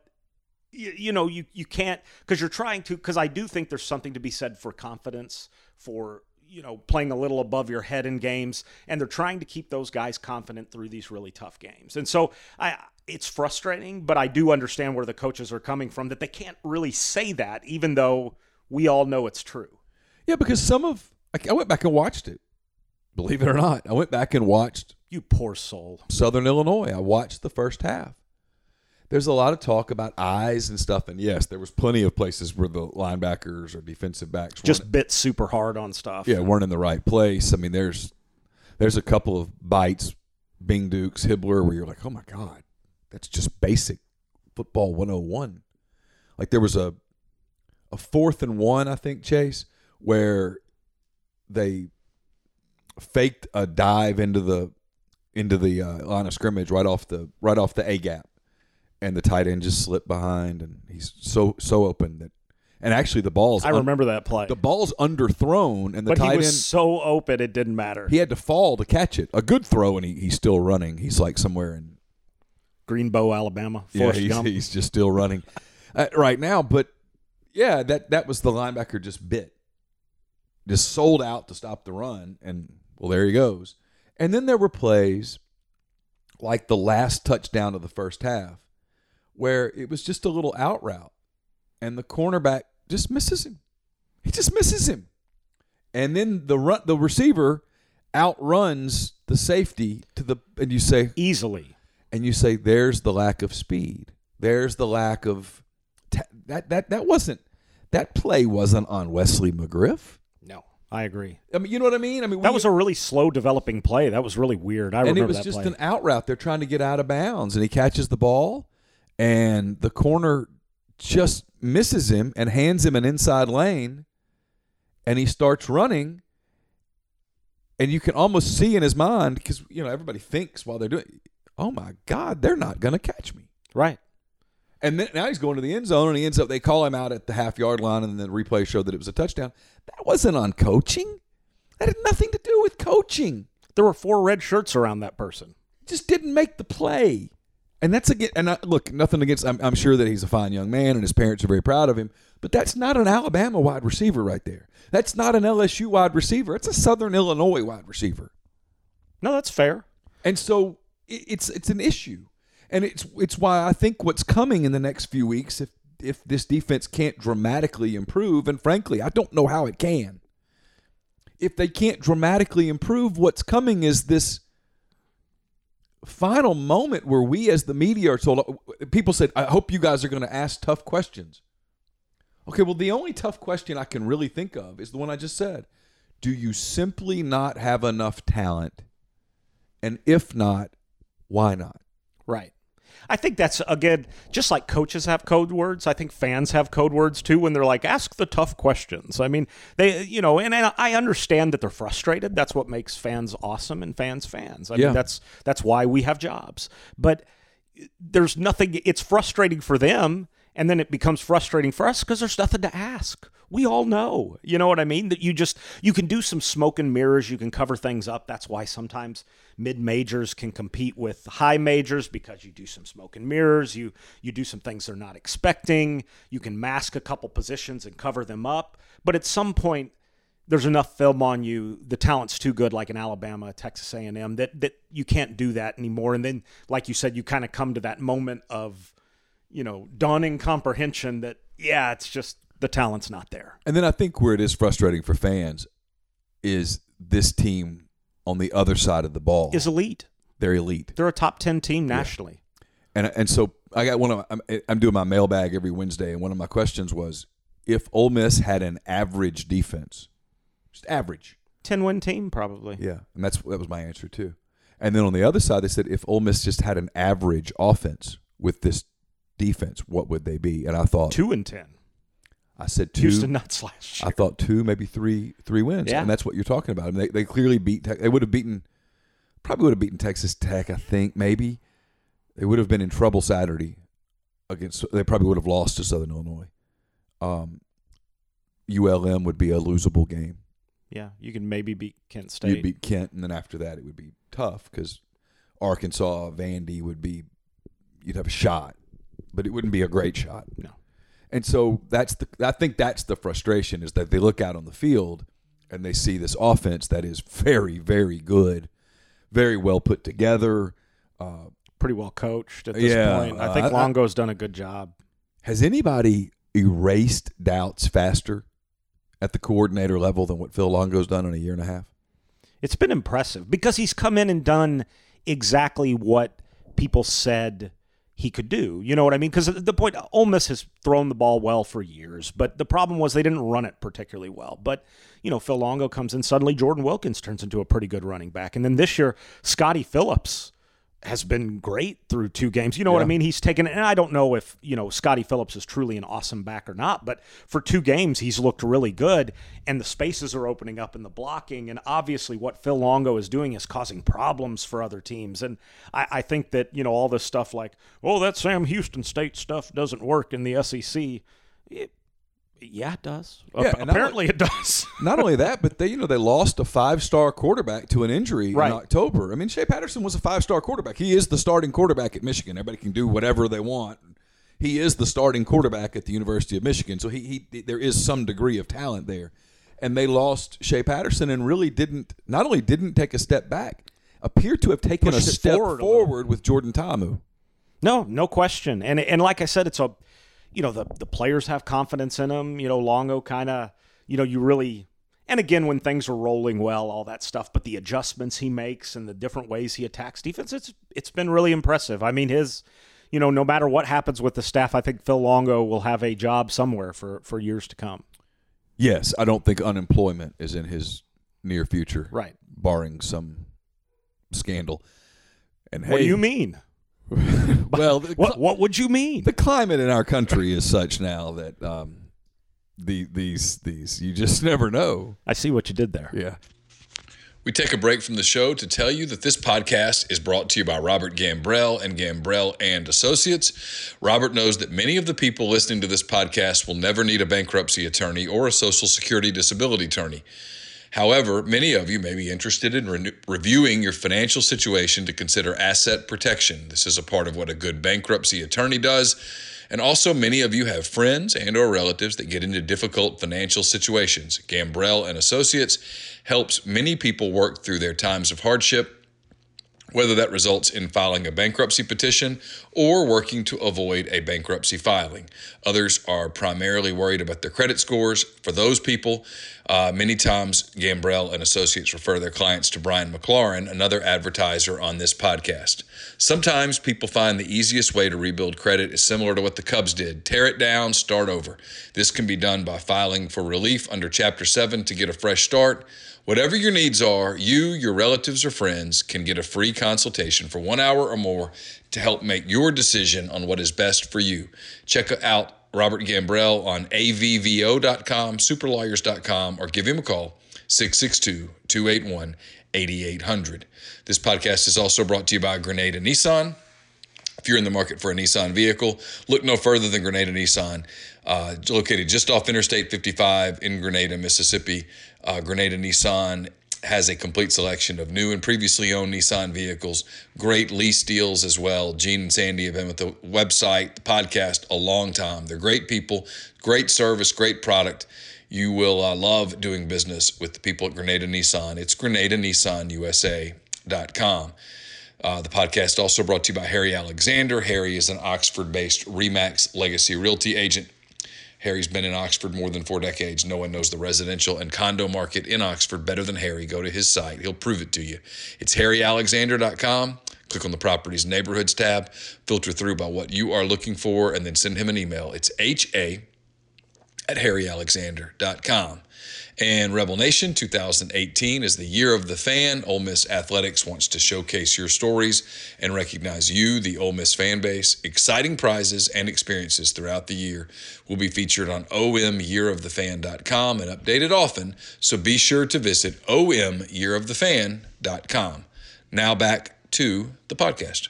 you can't, because you're trying to, because I do think there's something to be said for confidence, for playing a little above your head in games, and they're trying to keep those guys confident through these really tough games. And so it's frustrating, but I do understand where the coaches are coming from, that they can't really say that, even though we all know it's true. Yeah, because I went back and watched it. Believe it or not, I went back and watched. You poor soul. Southern Illinois. I watched the first half. There's a lot of talk about eyes and stuff, and yes, there was plenty of places where the linebackers or defensive backs just bit super hard on stuff. Yeah, weren't in the right place. I mean, there's a couple of bites, Bing Dukes, Hibbler, where you're like, oh my God, that's just basic football 101. Like there was a 4th and 1, I think, Chase, where they faked a dive into the line of scrimmage right off the A gap, and the tight end just slipped behind, and he's so open that, and actually the ball's I remember that play. The ball's underthrown, and the but tight he was end so open it didn't matter. He had to fall to catch it. A good throw, and he's still running. He's like somewhere in Greenbow, Alabama. Forrest Gump. He's just still running right now. But yeah, that was the linebacker just sold out to stop the run, and well, there he goes. And then there were plays like the last touchdown of the first half where it was just a little out route, and the cornerback just misses him. He just misses him. And then the receiver outruns the safety and you say easily. And you say, there's the lack of speed. There's the lack of that play wasn't on Wesley McGriff. No, I agree. I mean, you know what I mean? That was a really slow developing play. That was really weird. I remember that play. And it was just an out route. They're trying to get out of bounds, and he catches the ball, and the corner just misses him and hands him an inside lane, and he starts running, and you can almost see in his mind, because everybody thinks while they're doing it, oh my God, they're not going to catch me. Right. And then now he's going to the end zone, and they call him out at the half-yard line, and then the replay showed that it was a touchdown. That wasn't on coaching. That had nothing to do with coaching. There were 4 red shirts around that person. Just didn't make the play. And that's look, nothing against, I'm sure that he's a fine young man, and his parents are very proud of him, but that's not an Alabama wide receiver right there. That's not an LSU wide receiver. It's a Southern Illinois wide receiver. No, that's fair. And so it's an issue. And it's why I think what's coming in the next few weeks, if this defense can't dramatically improve, and frankly, I don't know how it can. If they can't dramatically improve, what's coming is this final moment where we as the media are told, people said, I hope you guys are going to ask tough questions. Okay, well, the only tough question I can really think of is the one I just said. Do you simply not have enough talent? And if not, why not? Right. I think that's, again, just like coaches have code words, I think fans have code words too when they're like, ask the tough questions. I mean, and I understand that they're frustrated. That's what makes fans awesome and fans. I mean, that's why we have jobs. But there's nothing, it's frustrating for them, and then it becomes frustrating for us because there's nothing to ask. We all know, you know what I mean? That you can do some smoke and mirrors, you can cover things up. That's why sometimes mid-majors can compete with high majors, because you do some smoke and mirrors, you do some things they're not expecting, you can mask a couple positions and cover them up. But at some point, there's enough film on you, the talent's too good, like in Alabama, Texas A&M, that you can't do that anymore. And then, like you said, you kind of come to that moment of, dawning comprehension that, yeah, it's just the talent's not there. And then I think where it is frustrating for fans is this team on the other side of the ball is elite. They're elite. They're a top 10 team nationally. Yeah. And so I got I'm doing my mailbag every Wednesday, and one of my questions was, if Ole Miss had an average defense, just average, 10-win team probably. Yeah, and that was my answer too. And then on the other side, they said if Ole Miss just had an average offense with this defense, what would they be? And I thought 2-10. I said 2. Houston Nuts last year. I thought 2, maybe three wins, Yeah. and that's what you're talking about. I mean, they clearly beat. They would have probably would have beaten Texas Tech. I think maybe they would have been in trouble Saturday against. They probably would have lost to Southern Illinois. ULM would be a losable game. Yeah, you can maybe beat Kent State. You'd beat Kent, and then after that, it would be tough because Arkansas, Vandy would be. You'd have a shot, but it wouldn't be a great shot. No. And so I think that's the frustration is that they look out on the field and they see this offense that is very, very good, very well put together. Pretty well coached at this point. I think Longo's done a good job. Has anybody erased doubts faster at the coordinator level than what Phil Longo's done in a year and a half? It's been impressive because he's come in and done exactly what people said he could do. You know what I mean? Because the point, Ole Miss has thrown the ball well for years, but the problem was they didn't run it particularly well. But, Phil Longo comes in, suddenly Jordan Wilkins turns into a pretty good running back. And then this year, Scotty Phillips has been great through 2 games. You know what I mean? He's taken, and I don't know if, Scotty Phillips is truly an awesome back or not, but for 2 games, he's looked really good, and the spaces are opening up in the blocking, and obviously what Phil Longo is doing is causing problems for other teams. And I think that, all this stuff like, that Sam Houston State stuff doesn't work in the SEC. Yeah, it does. Yeah, apparently it does. Not only that, but they lost a 5-star quarterback to an injury in October. I mean, Shea Patterson was a 5-star quarterback. He is the starting quarterback at Michigan. Everybody can do whatever they want. He is the starting quarterback at the University of Michigan. So there is some degree of talent there. And they lost Shea Patterson and really not only didn't take a step back, appeared to have taken a step forward with Jordan Ta'amu. No question. And like I said, it's a the players have confidence in him. Longo kind of, you really, and again, when things are rolling well, all that stuff, but the adjustments he makes and the different ways he attacks defense, it's been really impressive. I mean, no matter what happens with the staff, I think Phil Longo will have a job somewhere for years to come. Yes, I don't think unemployment is in his near future. Right. Barring some scandal. And what do you mean? Well, what would you mean? The climate in our country is such now that these you just never know. I see what you did there. Yeah. We take a break from the show to tell you that this podcast is brought to you by Robert Gambrell and Gambrell and Associates. Robert knows that many of the people listening to this podcast will never need a bankruptcy attorney or a Social Security disability attorney. However, many of you may be interested in reviewing your financial situation to consider asset protection. This is a part of what a good bankruptcy attorney does. And also, many of you have friends and or relatives that get into difficult financial situations. Gambrell and Associates helps many people work through their times of hardship, whether that results in filing a bankruptcy petition or working to avoid a bankruptcy filing. Others are primarily worried about their credit scores. For those people, many times Gambrell and Associates refer their clients to Brian McLaurin, another advertiser on this podcast. Sometimes people find the easiest way to rebuild credit is similar to what the Cubs did. Tear it down, start over. This can be done by filing for relief under Chapter 7 to get a fresh start. Whatever your needs are, you, your relatives, or friends can get a free consultation for 1 hour or more to help make your decision on what is best for you. Check out Robert Gambrell on avvo.com, superlawyers.com, or give him a call, 662-281-8800. This podcast is also brought to you by Grenada Nissan. If you're in the market for a Nissan vehicle, look no further than Grenada Nissan. Located just off Interstate 55 in Grenada, Mississippi. Grenada Nissan has a complete selection of new and previously owned Nissan vehicles. Great lease deals as well. Gene and Sandy have been with the website, the podcast, a long time. They're great people, great service, great product. You will love doing business with the people at Grenada Nissan. It's GrenadaNissanUSA.com. The podcast also brought to you by Harry Alexander. Harry is an Oxford-based RE/MAX Legacy Realty agent. Harry's been in Oxford more than 4 decades. No one knows the residential and condo market in Oxford better than Harry. Go to his site. He'll prove it to you. It's harryalexander.com. Click on the Properties and Neighborhoods tab. Filter through by what you are looking for, and then send him an email. It's at harryalexander.com. And Rebel Nation, 2018 is the year of the fan. Ole Miss Athletics wants to showcase your stories and recognize you, the Ole Miss fan base. Exciting prizes and experiences throughout the year will be featured on omyearofthefan.com and updated often, so be sure to visit omyearofthefan.com. Now back to the podcast.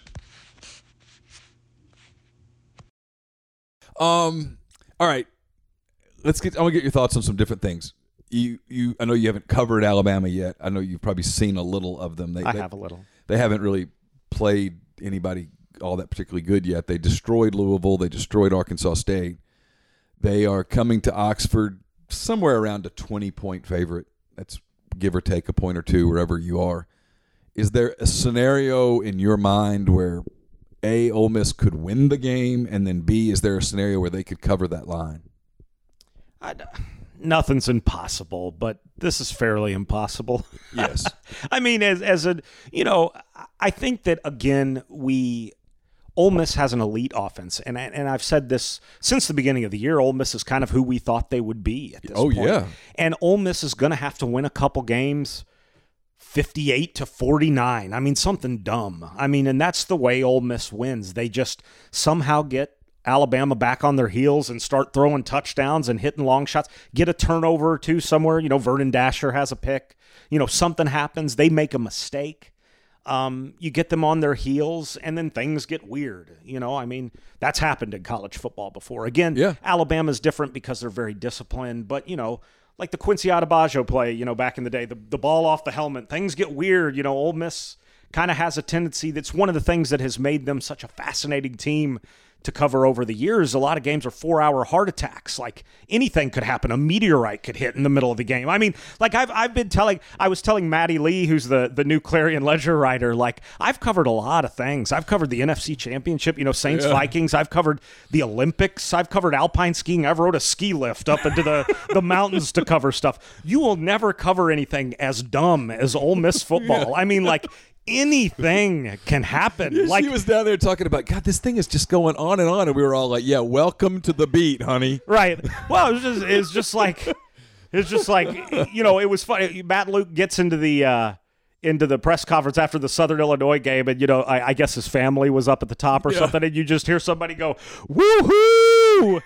All right. I want to get your thoughts on some different things. I know you haven't covered Alabama yet. I know you've probably seen a little of them. I have a little. They haven't really played anybody all that particularly good yet. They destroyed Louisville. They destroyed Arkansas State. They are coming to Oxford somewhere around a 20-point favorite. That's give or take a point or two wherever you are. Is there a scenario in your mind where A, Ole Miss could win the game, and then B, is there a scenario where they could cover that line? Nothing's impossible, but this is fairly impossible. Yes. I mean, I think that, again, Ole Miss has an elite offense, and I've said this since the beginning of the year. Ole Miss is kind of who we thought they would be at this point. Oh, yeah. And Ole Miss is going to have to win a couple games 58-49. I mean, something dumb. I mean, and that's the way Ole Miss wins. They just somehow get Alabama back on their heels and start throwing touchdowns and hitting long shots, get a turnover or two somewhere. Vernon Dasher has a pick. Something happens. They make a mistake. You get them on their heels, and then things get weird. I mean, that's happened in college football before. Again, yeah. Alabama's different because they're very disciplined, but, like the Quincy Adebayo play, back in the day, the ball off the helmet, things get weird. Ole Miss kind of has a tendency. That's one of the things that has made them such a fascinating team to cover over the years. A lot of games are 4-hour heart attacks. Like anything could happen. A meteorite could hit in the middle of the game. I mean, like I was telling Maddie Lee, who's the new Clarion Ledger writer, like I've covered a lot of things. I've covered the NFC Championship, Saints, Vikings. I've covered the Olympics. I've covered alpine skiing. I've rode a ski lift up into the mountains to cover stuff. You will never cover anything as dumb as Ole Miss football. Yeah. I mean, like, anything can happen. Yeah, she was down there talking about, God, this thing is just going on, and we were all like, "Yeah, welcome to the beat, honey." Right. Well, it's just like, it was funny. Matt Luke gets into the press conference after the Southern Illinois game, and I guess his family was up at the top or something, and you just hear somebody go, "Woohoo!"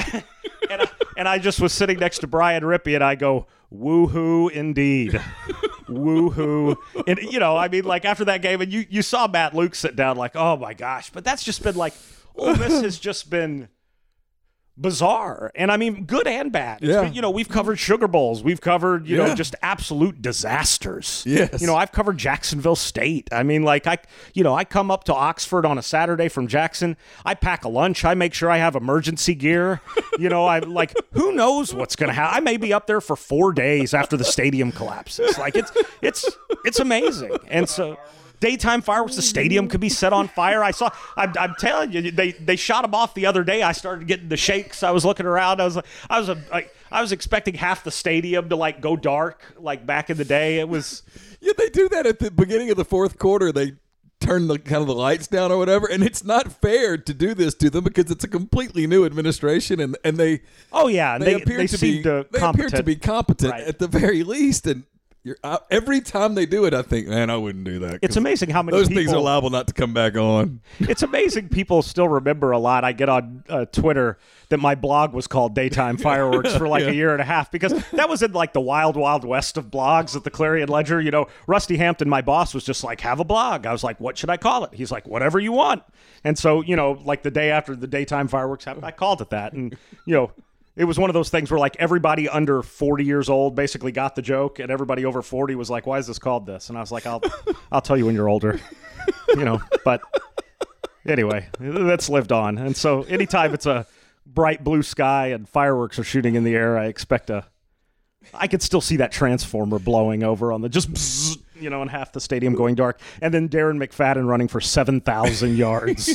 and I just was sitting next to Brian Rippey, and I go, "Woohoo, indeed." Woohoo. And, I mean, like after that game, and you saw Matt Luke sit down like, oh my gosh. But that's just been like, Ole Miss has just been bizarre. And I mean, good and bad. It's been, we've covered Sugar Bowls. We've covered, just absolute disasters. Yes. I've covered Jacksonville State. I mean, like I come up to Oxford on a Saturday from Jackson. I pack a lunch. I make sure I have emergency gear. I like, who knows what's going to happen? I may be up there for 4 days after the stadium collapses. Like it's amazing. And so daytime fireworks, the stadium could be set on fire. I'm telling you, they shot them off the other day. I started getting the shakes. I was looking around. I was expecting half the stadium to like go dark, like back in the day. It was. Yeah, they do that at the beginning of the fourth quarter. They turn the lights down or whatever, and it's not fair to do this to them because it's a completely new administration, and they. Oh yeah, they appear to be competent right. At the very least, and. Every time they do it, I think, man, I wouldn't do that. It's amazing how many those things are liable not to come back on. It's amazing people still remember a lot. I get on Twitter that my blog was called Daytime Fireworks for like a year and a half because that was in like the wild, wild west of blogs at the Clarion Ledger. Rusty Hampton, my boss, was just like, have a blog. I was like, what should I call it? He's like, whatever you want. And so, like the day after the Daytime Fireworks happened, I called it that. And, it was one of those things where like everybody under 40 years old basically got the joke, and everybody over 40 was like, why is this called this? And I was like, I'll tell you when you're older, but anyway, that's lived on. And so anytime it's a bright blue sky and fireworks are shooting in the air, I could still see that transformer blowing over on the just, bzzz, and half the stadium going dark. And then Darren McFadden running for 7,000 yards.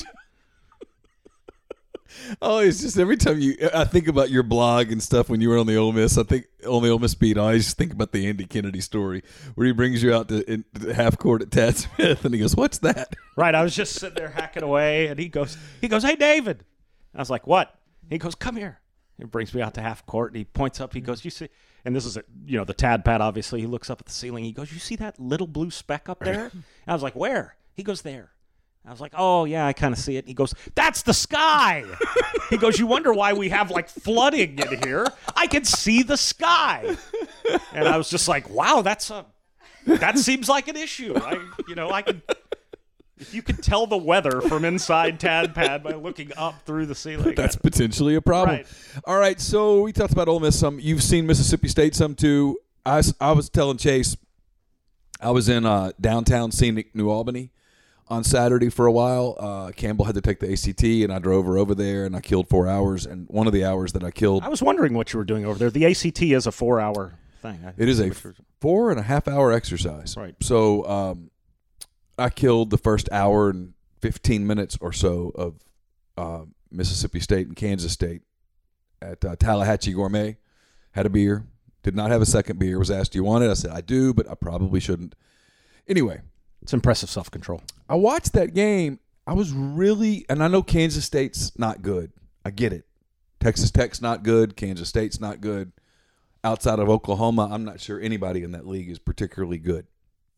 Oh, it's just every time I think about your blog and stuff when you were on the Ole Miss, I think on the Ole Miss beat, I just think about the Andy Kennedy story where he brings you out to half court at Tad Smith and he goes, "What's that?" Right. I was just sitting there hacking away and he goes, "Hey, David." I was like, "What?" He goes, "Come here." He brings me out to half court, and he points up. He goes, "You see?" And this is the Tad pad. Obviously, he looks up at the ceiling. He goes, "You see that little blue speck up there?" And I was like, "Where?" He goes, "There." I was like, "Oh, yeah, I kind of see it." He goes, "That's the sky." He goes, "You wonder why we have, like, flooding in here? I can see the sky." And I was just like, wow, that seems like an issue. I could, if you could tell the weather from inside Tad Pad by looking up through the ceiling. That's potentially a problem. Right. All right, so we talked about Ole Miss some. You've seen Mississippi State some, too. I was telling Chase, I was in downtown scenic New Albany on Saturday for a while. Campbell had to take the ACT, and I drove her over there, and I killed 4 hours. And one of the hours that I killed, I was wondering what you were doing over there. The ACT is a 4-hour thing. It is a 4.5-hour exercise. Right. So I killed the first hour and 15 minutes or so of Mississippi State and Kansas State at Tallahatchie Gourmet. Had a beer. Did not have a second beer. Was asked, "Do you want it?" I said, "I do, but I probably shouldn't." Anyway. It's impressive self-control. I watched that game. I was really – and I know Kansas State's not good. I get it. Texas Tech's not good. Kansas State's not good. Outside of Oklahoma, I'm not sure anybody in that league is particularly good.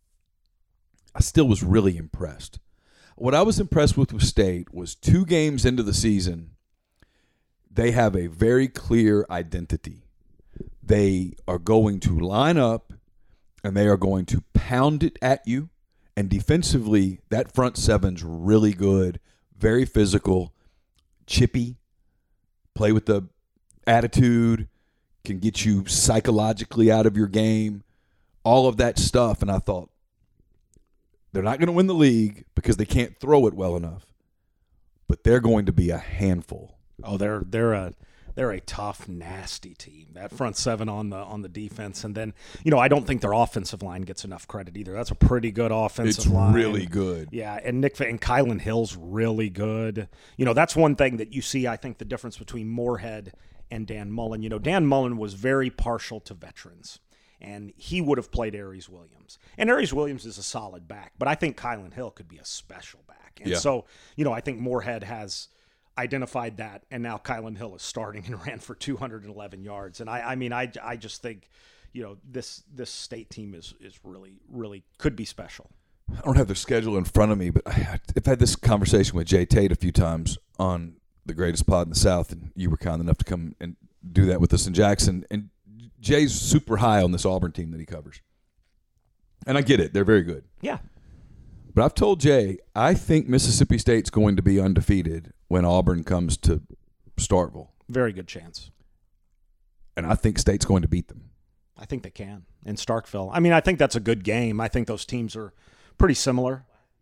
I still was really impressed. What I was impressed with State was 2 games into the season, they have a very clear identity. They are going to line up, and they are going to pound it at you. And defensively, that front seven's really good, very physical, chippy, play with the attitude, can get you psychologically out of your game, all of that stuff. And I thought, they're not going to win the league because they can't throw it well enough, but they're going to be a handful. Oh, they're a tough, nasty team. That front seven on the defense, and then I don't think their offensive line gets enough credit either. That's a pretty good offensive line. It's really good. Yeah, and Kylan Hill's really good. That's one thing that you see. I think the difference between Moorhead and Dan Mullen. Dan Mullen was very partial to veterans, and he would have played Aries Williams. And Aries Williams is a solid back, but I think Kylan Hill could be a special back. And so I think Moorhead has identified that, and now Kylan Hill is starting and ran for 211 yards. And I just think, this State team is really, really could be special. I don't have their schedule in front of me, but I've had this conversation with Jay Tate a few times on the Greatest Pod in the South, and you were kind enough to come and do that with us in Jackson. And Jay's super high on this Auburn team that he covers. And I get it. They're very good. Yeah. But I've told Jay, I think Mississippi State's going to be undefeated when Auburn comes to Starkville. Very good chance. And I think State's going to beat them. I think they can in Starkville. I think that's a good game. I think those teams are pretty similar.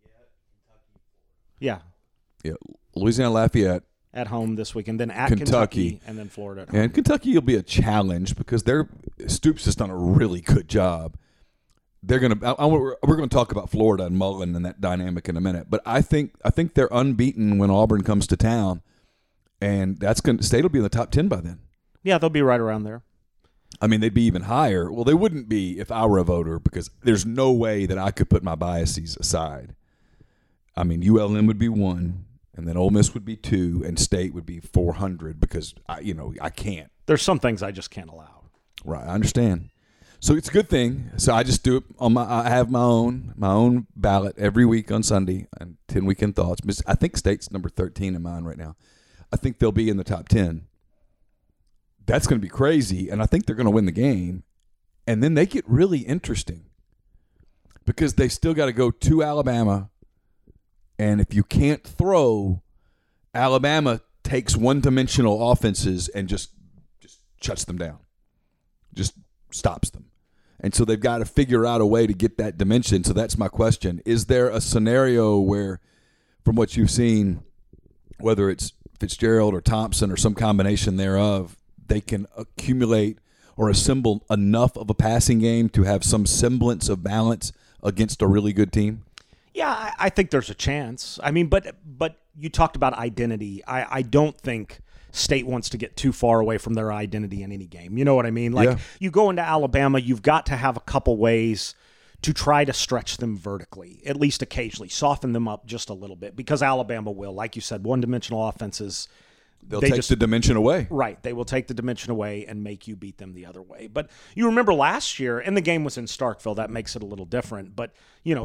Yeah. Yeah. Louisiana Lafayette. At home this weekek, and then at Kentucky, and then Florida at home. And Kentucky will be a challenge because Stoops has done a really good job. They're going to. We're going to talk about Florida and Mullen and that dynamic in a minute, but I think they're unbeaten when Auburn comes to town, and State will be in the top 10 by then. Yeah, they'll be right around there. They'd be even higher. Well, they wouldn't be if I were a voter because there's no way that I could put my biases aside. ULM would be 1, and then Ole Miss would be 2, and State would be 400 because I can't. There's some things I just can't allow. Right, I understand. So it's a good thing. So I just do it on I have my own ballot every week on Sunday and 10 weekend thoughts. I think State's number 13 in mine right now. I think they'll be in the top 10. That's going to be crazy, and I think they're going to win the game. And then they get really interesting because they still got to go to Alabama, and if you can't throw, Alabama takes one-dimensional offenses and just shuts them down, just stops them. And so they've got to figure out a way to get that dimension. So that's my question. Is there a scenario where, from what you've seen, whether it's Fitzgerald or Thompson or some combination thereof, they can accumulate or assemble enough of a passing game to have some semblance of balance against a really good team? Yeah, I think there's a chance. But you talked about identity. I don't think State wants to get too far away from their identity in any game. You know what I mean? You go into Alabama, you've got to have a couple ways to try to stretch them vertically, at least occasionally, soften them up just a little bit, because Alabama will, like you said, one-dimensional offenses, They'll take the dimension away. Right. They will take the dimension away and make you beat them the other way. But you remember last year, and the game was in Starkville. That makes it a little different. But,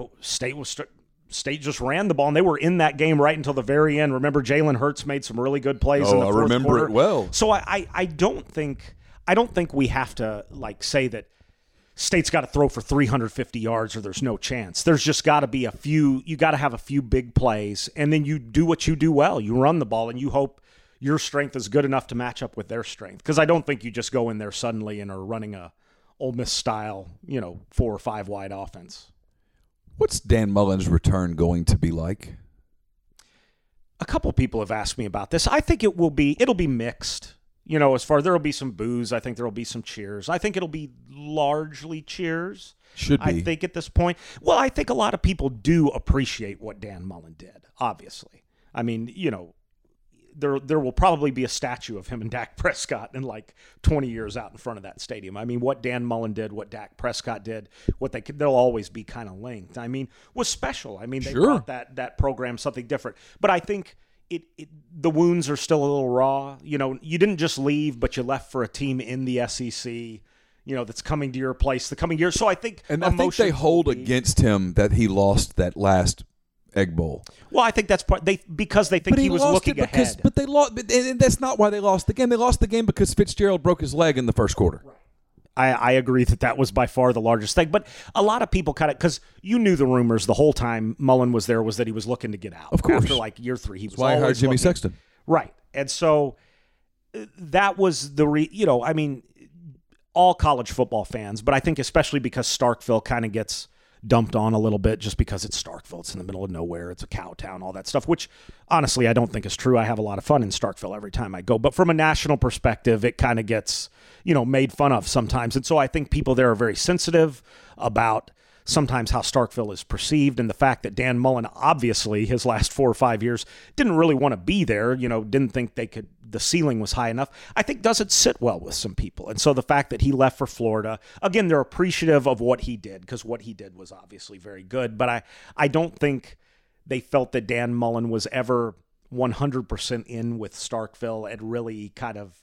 State just ran the ball, and they were in that game right until the very end. Remember, Jalen Hurts made some really good plays in the fourth quarter. I remember it well. So I don't think we have to say that State's got to throw for 350 yards or there's no chance. There's just got to be you got to have a few big plays, and then you do what you do well. You run the ball, and you hope your strength is good enough to match up with their strength. Because I don't think you just go in there suddenly and are running a Ole Miss style, 4 or 5 wide offense. What's Dan Mullen's return going to be like? A couple people have asked me about this. I think it'll be mixed. As far there'll be some boos, I think there'll be some cheers. I think it'll be largely cheers. Should be. I think at this point. Well, I think a lot of people do appreciate what Dan Mullen did, obviously. I mean, there will probably be a statue of him and Dak Prescott in 20 years out in front of that stadium. I mean, what Dan Mullen did, what Dak Prescott did, they'll always be kind of linked. I mean, was special. I mean, they brought that program something different. But I think the wounds are still a little raw. You didn't just leave, but you left for a team in the SEC, that's coming to your place the coming year. So I think they hold against him that he lost that last Egg Bowl. Well, I think that's because they think he was looking ahead. But they lost, and that's not why they lost the game. They lost the game because Fitzgerald broke his leg in the first quarter. Right. I agree that was by far the largest thing. But a lot of people because you knew the rumors the whole time Mullen was there was that he was looking to get out. Of course. After year 3, he was that's why I hired Jimmy Sexton. Right. And so that was all college football fans, but I think especially because Starkville kind of gets dumped on a little bit just because it's Starkville. It's in the middle of nowhere. It's a cow town, all that stuff, which honestly I don't think is true. I have a lot of fun in Starkville every time I go. But from a national perspective, it kind of gets, made fun of sometimes. And so I think people there are very sensitive about sometimes how Starkville is perceived, and the fact that Dan Mullen, obviously, his last 4 or 5 years, didn't really want to be there, didn't think the ceiling was high enough, I think doesn't sit well with some people. And so the fact that he left for Florida, again, they're appreciative of what he did, because what he did was obviously very good, but I don't think they felt that Dan Mullen was ever 100% in with Starkville and really kind of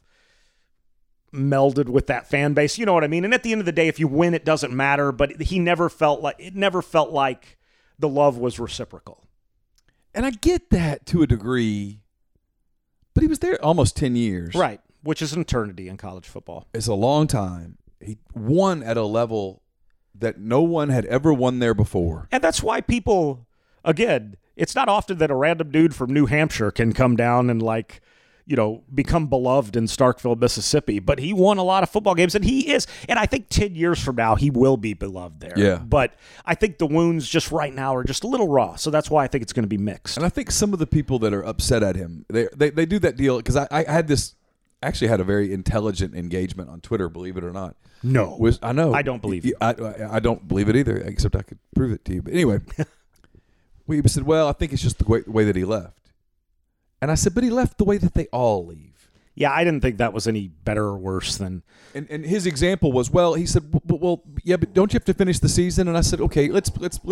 melded with that fan base. You know what I mean? And at the end of the day, if you win, it doesn't matter, but it never felt like the love was reciprocal. And I get that to a degree, but he was there almost 10 years. Right, which is an eternity in college football. It's a long time. He won at a level that no one had ever won there before. And that's why people, again, it's not often that a random dude from New Hampshire can come down and become beloved in Starkville, Mississippi. But he won a lot of football games, and he is. And I think 10 years from now, he will be beloved there. Yeah. But I think the wounds just right now are just a little raw. So that's why I think it's going to be mixed. And I think some of the people that are upset at him, they do that deal. Because I had this, actually had a very intelligent engagement on Twitter, believe it or not. No. I know. I don't believe it. I don't believe it either, except I could prove it to you. But anyway, we said, well, I think it's just the way that he left. And I said, but he left the way that they all leave. Yeah, I didn't think that was any better or worse than. And his example was, well, he said, well, yeah, but don't you have to finish the season? And I said, okay, let's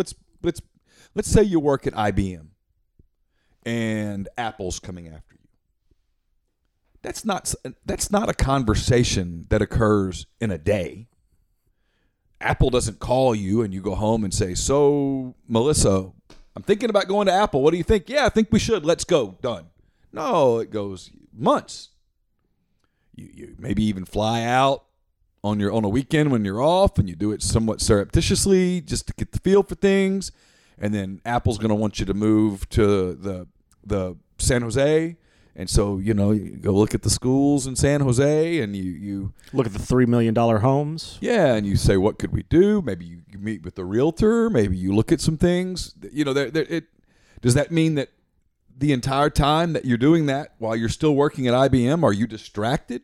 say you work at IBM, and Apple's coming after you. That's not a conversation that occurs in a day. Apple doesn't call you and you go home and say, so Melissa, I'm thinking about going to Apple. What do you think? Yeah, I think we should. Let's go. Done. No, it goes months. You maybe even fly out on a weekend when you're off, and you do it somewhat surreptitiously just to get the feel for things. And then Apple's going to want you to move to the San Jose, and so you go look at the schools in San Jose, and you look at the $3 million homes. Yeah, and you say, what could we do? Maybe you meet with the realtor. Maybe you look at some things. Does that mean that the entire time that you're doing that while you're still working at IBM, are you distracted?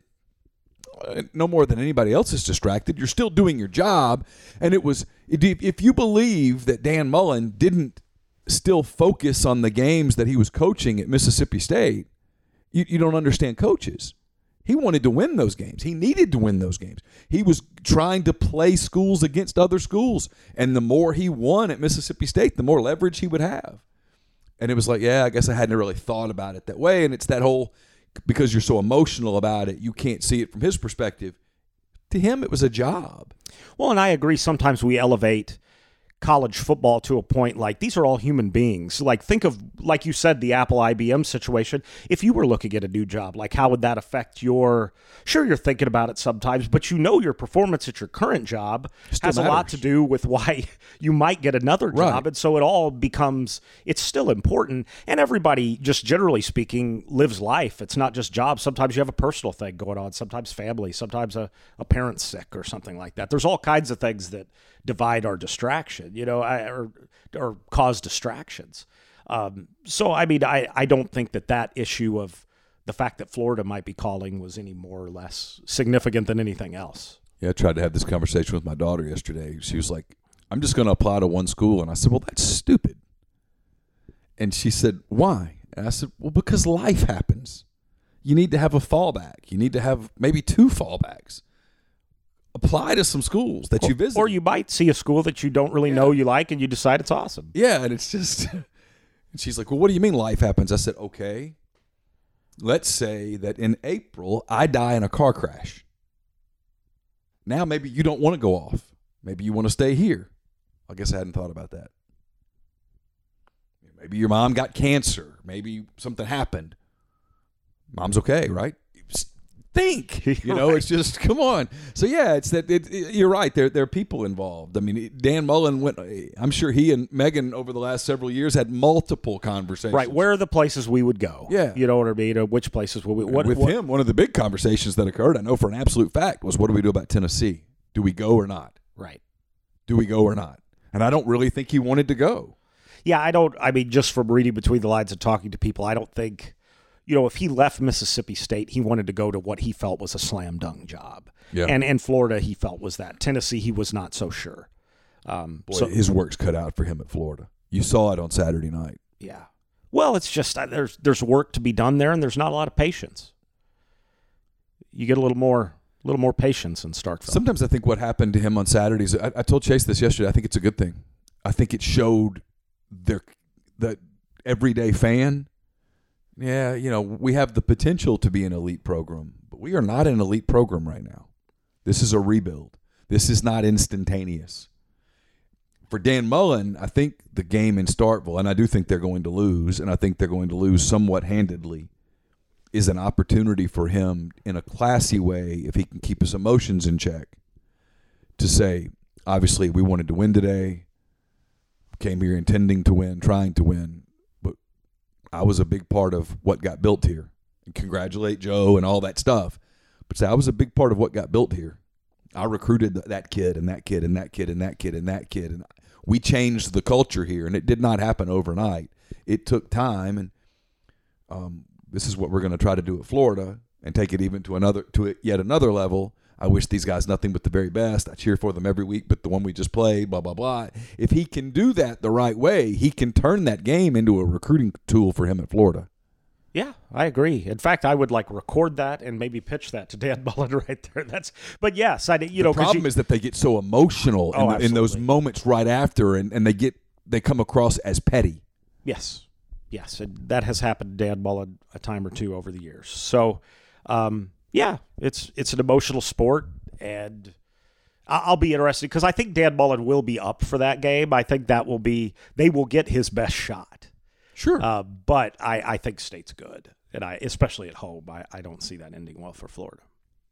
No more than anybody else is distracted. You're still doing your job. And if you believe that Dan Mullen didn't still focus on the games that he was coaching at Mississippi State, you don't understand coaches. He wanted to win those games. He needed to win those games. He was trying to play schools against other schools. And the more he won at Mississippi State, the more leverage he would have. And it was like, yeah, I guess I hadn't really thought about it that way. And it's that whole because you're so emotional about it, you can't see it from his perspective. To him, it was a job. Well, and I agree. Sometimes we elevate college football to a point like these are all human beings. Like think of, like you said, the Apple IBM situation. If you were looking at a new job, like how would that affect your, sure, you're thinking about it sometimes, but you know your performance at your current job has a lot to do with why you might get another job. Right. And so it all becomes, it's still important. And everybody, just generally speaking, lives life. It's not just jobs. Sometimes you have a personal thing going on, sometimes family, sometimes a parent's sick or something like that. There's all kinds of things that divide our distraction, or cause distractions. So, I mean, I don't think that issue of the fact that Florida might be calling was any more or less significant than anything else. Yeah, I tried to have this conversation with my daughter yesterday. She was like, I'm just going to apply to one school. And I said, well, that's stupid. And she said, why? And I said, well, because life happens. You need to have a fallback. You need to have maybe 2 fallbacks. Apply to some schools that you visit. Or you might see a school that you don't really know you like and you decide it's awesome. Yeah, and it's just, and she's like, well, what do you mean life happens? I said, okay, let's say that in April I die in a car crash. Now maybe you don't want to go off. Maybe you want to stay here. I guess I hadn't thought about that. Maybe your mom got cancer. Maybe something happened. Mom's okay, right? Think, right. It's just, come on. So yeah, it's that. You're right. There are people involved. I mean, Dan Mullen went. I'm sure he and Megan over the last several years had multiple conversations. Right. Where are the places we would go? Yeah. You know what I mean? Which places will we? With him, one of the big conversations that occurred, I know for an absolute fact, was what do we do about Tennessee? Do we go or not? Right. Do we go or not? And I don't really think he wanted to go. Yeah, I don't. I mean, just from reading between the lines and talking to people, I don't think. If he left Mississippi State, he wanted to go to what he felt was a slam dunk job. Yeah. And Florida, he felt was that. Tennessee, he was not so sure. His work's cut out for him at Florida. You saw it on Saturday night. Yeah. Well, it's just there's work to be done there, and there's not a lot of patience. You get a little more patience in Starkville. Sometimes I think what happened to him on Saturdays, I told Chase this yesterday, I think it's a good thing. I think it showed the everyday fan, we have the potential to be an elite program, but we are not an elite program right now. This is a rebuild. This is not instantaneous. For Dan Mullen, I think the game in Starkville, and I do think they're going to lose, and I think they're going to lose somewhat handedly, is an opportunity for him in a classy way, if he can keep his emotions in check, to say, obviously, we wanted to win today, came here intending to win, trying to win, but I was a big part of what got built here. And congratulate Joe and all that stuff. But say, I was a big part of what got built here. I recruited that kid and that kid and that kid and that kid and that kid. And we changed the culture here, and it did not happen overnight. It took time, and this is what we're going to try to do at Florida and take it even to yet another level. I wish these guys nothing but the very best. I cheer for them every week, but the one we just played, blah, blah, blah. If he can do that the right way, he can turn that game into a recruiting tool for him at Florida. Yeah, I agree. In fact, I would record that and maybe pitch that to Dan Mullen right there. But yes, the problem is that they get so emotional in those moments right after, and they come across as petty. Yes, that has happened to Dan Mullen a time or two over the years. So, yeah, it's an emotional sport, and I'll be interested because I think Dan Mullen will be up for that game. I think they will get his best shot. Sure. But I think State's good, and especially at home, I don't see that ending well for Florida.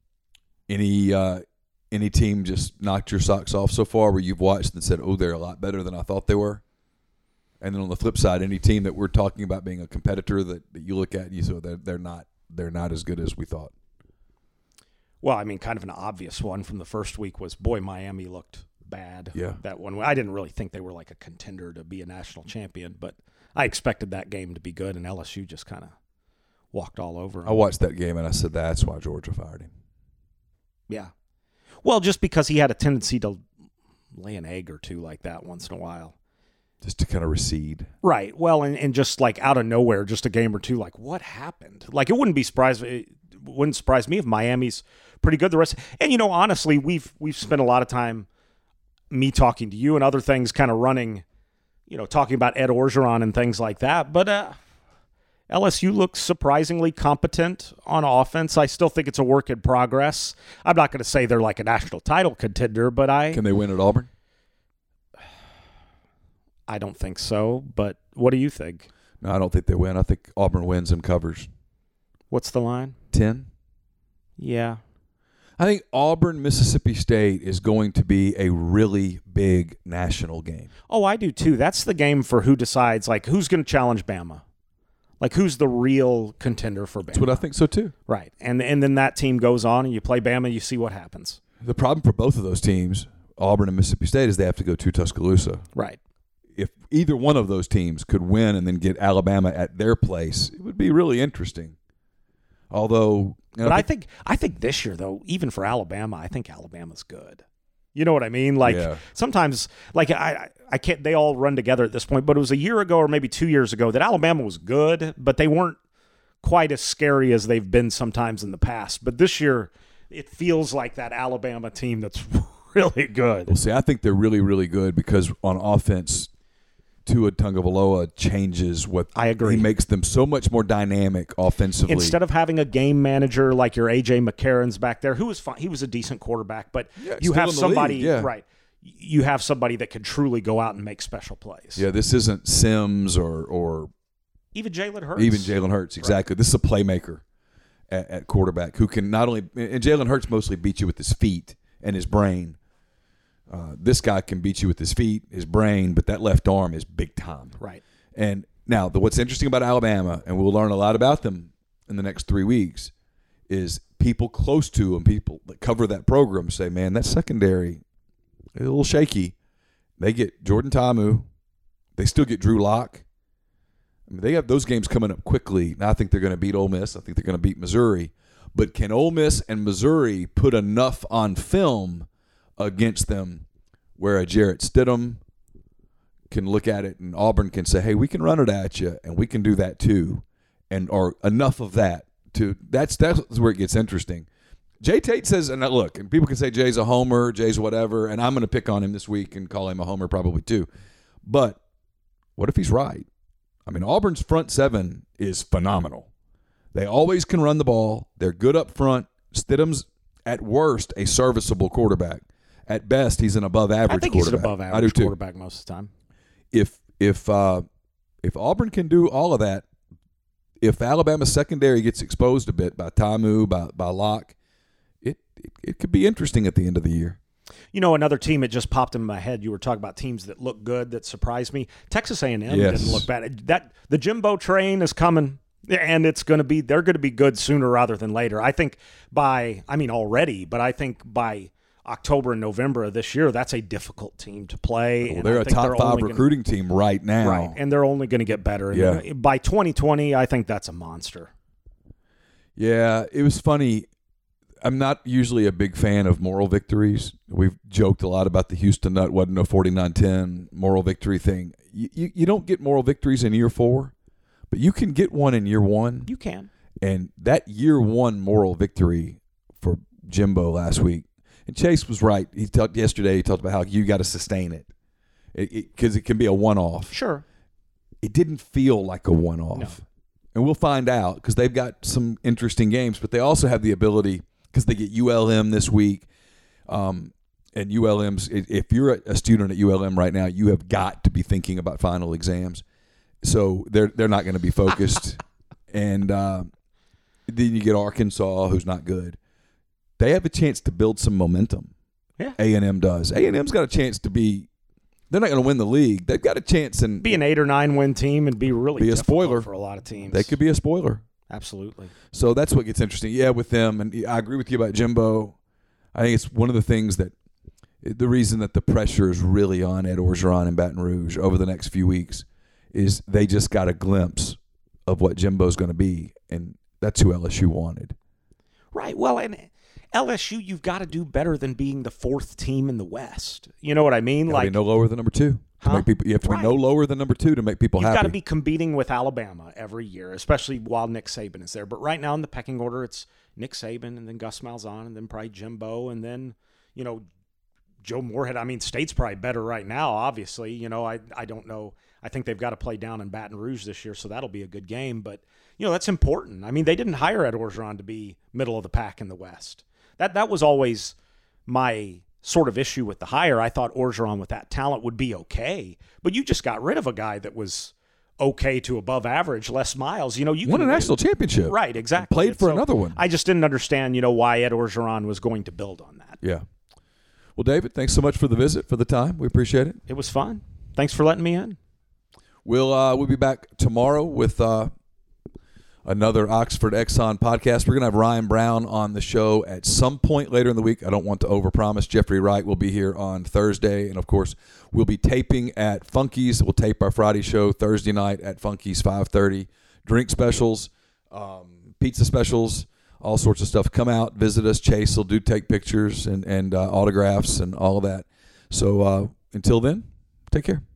Any team just knocked your socks off so far where you've watched and said, oh, they're a lot better than I thought they were? And then on the flip side, any team that we're talking about being a competitor that you look at and you say, they're not as good as we thought? Well, I mean, kind of an obvious one from the first week was, Miami looked bad. Yeah. That one. I didn't really think they were like a contender to be a national champion, but I expected that game to be good, and LSU just kind of walked all over them. I watched that game, and I said, that's why Georgia fired him. Yeah. Well, just because he had a tendency to lay an egg or two like that once in a while. Just to kind of recede. Right. Well, and just out of nowhere, just a game or two, what happened? It wouldn't surprise me if Miami's pretty good the rest. And, honestly, we've spent a lot of time, me talking to you and other things, kind of running, talking about Ed Orgeron and things like that. But LSU looks surprisingly competent on offense. I still think it's a work in progress. I'm not going to say they're like a national title contender, but Can they win at Auburn? I don't think so. But what do you think? No, I don't think they win. I think Auburn wins and covers. What's the line? 10. Yeah. I think Auburn, Mississippi State is going to be a really big national game. Oh, I do too. That's the game for who decides, like, who's going to challenge Bama. Like, who's the real contender for Bama? That's what I think so, too. Right. And then that team goes on, and you play Bama, you see what happens. The problem for both of those teams, Auburn and Mississippi State, is they have to go to Tuscaloosa. Right. If either one of those teams could win and then get Alabama at their place, it would be really interesting. Although, but I think this year, though, even for Alabama, I think Alabama's good. You know what I mean? Like, sometimes, like, I can't, they all run together at this point, but it was a year ago or maybe 2 years ago that Alabama was good, but they weren't quite as scary as they've been sometimes in the past. But this year, it feels like that Alabama team that's really good. Well, see, I think they're really, really good because on offense, Tua Tagovailoa changes what I agree. He makes them so much more dynamic offensively. Instead of having a game manager like your A.J. McCarron's back there, who was fine. He was a decent quarterback, but you have somebody right. You have somebody that can truly go out and make special plays. Yeah, this isn't Sims or even Jalen Hurts. Exactly. Right. This is a playmaker at quarterback who can not only – and Jalen Hurts mostly beats you with his feet and his brain. This guy can beat you with his feet, his brain, but that left arm is big time. Right. And now what's interesting about Alabama, and we'll learn a lot about them in the next 3 weeks, is people close to them, people that cover that program say, man, that secondary is a little shaky. They get Jordan Ta'amu. They still get Drew Lock. I mean, they have those games coming up quickly. Now I think they're going to beat Ole Miss. I think they're going to beat Missouri. But can Ole Miss and Missouri put enough on film against them where a Jarrett Stidham can look at it and Auburn can say, hey, we can run it at you and we can do that too, or enough of that to that's where it gets interesting. Jay Tate says, and look, and people can say Jay's a homer, Jay's whatever, and I'm going to pick on him this week and call him a homer probably too. But what if he's right? I mean, Auburn's front seven is phenomenal. They always can run the ball. They're good up front. Stidham's at worst a serviceable quarterback. At best, he's an above-average quarterback. I think he's an above-average quarterback most of the time. If Auburn can do all of that, if Alabama's secondary gets exposed a bit by Ta'amu, by Locke, it could be interesting at the end of the year. You know, another team that just popped in my head. You were talking about teams that look good, that surprised me. Texas A&M didn't look bad. The Jimbo train is coming. And they're going to be good sooner rather than later. I think already, but I think by October and November of this year, that's a difficult team to play. Well, they're a top 5 recruiting team right now. Right, and they're only going to get better. Yeah. By 2020, I think that's a monster. Yeah, it was funny. I'm not usually a big fan of moral victories. We've joked a lot about the Houston Nut wasn't a 49-10 moral victory thing. You don't get moral victories in year 4, but you can get one in year 1. You can. And that year 1 moral victory for Jimbo last week, and Chase was right. He talked about how you got to sustain it because it can be a one-off. Sure. It didn't feel like a one-off. No. And we'll find out because they've got some interesting games, but they also have the ability because they get ULM this week. And ULM's, if you're a student at ULM right now, you have got to be thinking about final exams. So they're not going to be focused. And then you get Arkansas, who's not good. They have a chance to build some momentum. Yeah. A&M does. A&M's got a chance to be – they're not going to win the league. They've got a chance and be an 8 or 9 win team and be really a spoiler for a lot of teams. They could be a spoiler. Absolutely. So that's what gets interesting. Yeah, with them. And I agree with you about Jimbo. I think it's one of the things that the reason that the pressure is really on Ed Orgeron and Baton Rouge over the next few weeks is they just got a glimpse of what Jimbo's going to be, and that's who LSU wanted. Right. Well, and LSU, you've got to do better than being the 4th team in the West. You know what I mean? Like no lower than number 2. To make people, you have to be no lower than number 2 to make people happy. You've got to be competing with Alabama every year, especially while Nick Saban is there. But right now in the pecking order, it's Nick Saban and then Gus Malzahn and then probably Jimbo and then, Joe Moorhead. I mean, State's probably better right now, obviously. I don't know. I think they've got to play down in Baton Rouge this year, so that'll be a good game. But, that's important. I mean, they didn't hire Ed Orgeron to be middle of the pack in the West. That was always my sort of issue with the hire. I thought Orgeron with that talent would be okay, but you just got rid of a guy that was okay to above average, Les Miles. You won a national championship. Right, exactly. Played for another one. I just didn't understand, why Ed Orgeron was going to build on that. Yeah. Well, David, thanks so much for the visit, for the time. We appreciate it. It was fun. Thanks for letting me in. We'll be back tomorrow with another Oxford Exxon podcast. We're going to have Ryan Brown on the show at some point later in the week. I don't want to overpromise. Jeffrey Wright will be here on Thursday. And, of course, we'll be taping at Funky's. We'll tape our Friday show Thursday night at Funky's, 5:30. Drink specials, pizza specials, all sorts of stuff. Come out, visit us. Chase will take pictures and autographs and all of that. So until then, take care.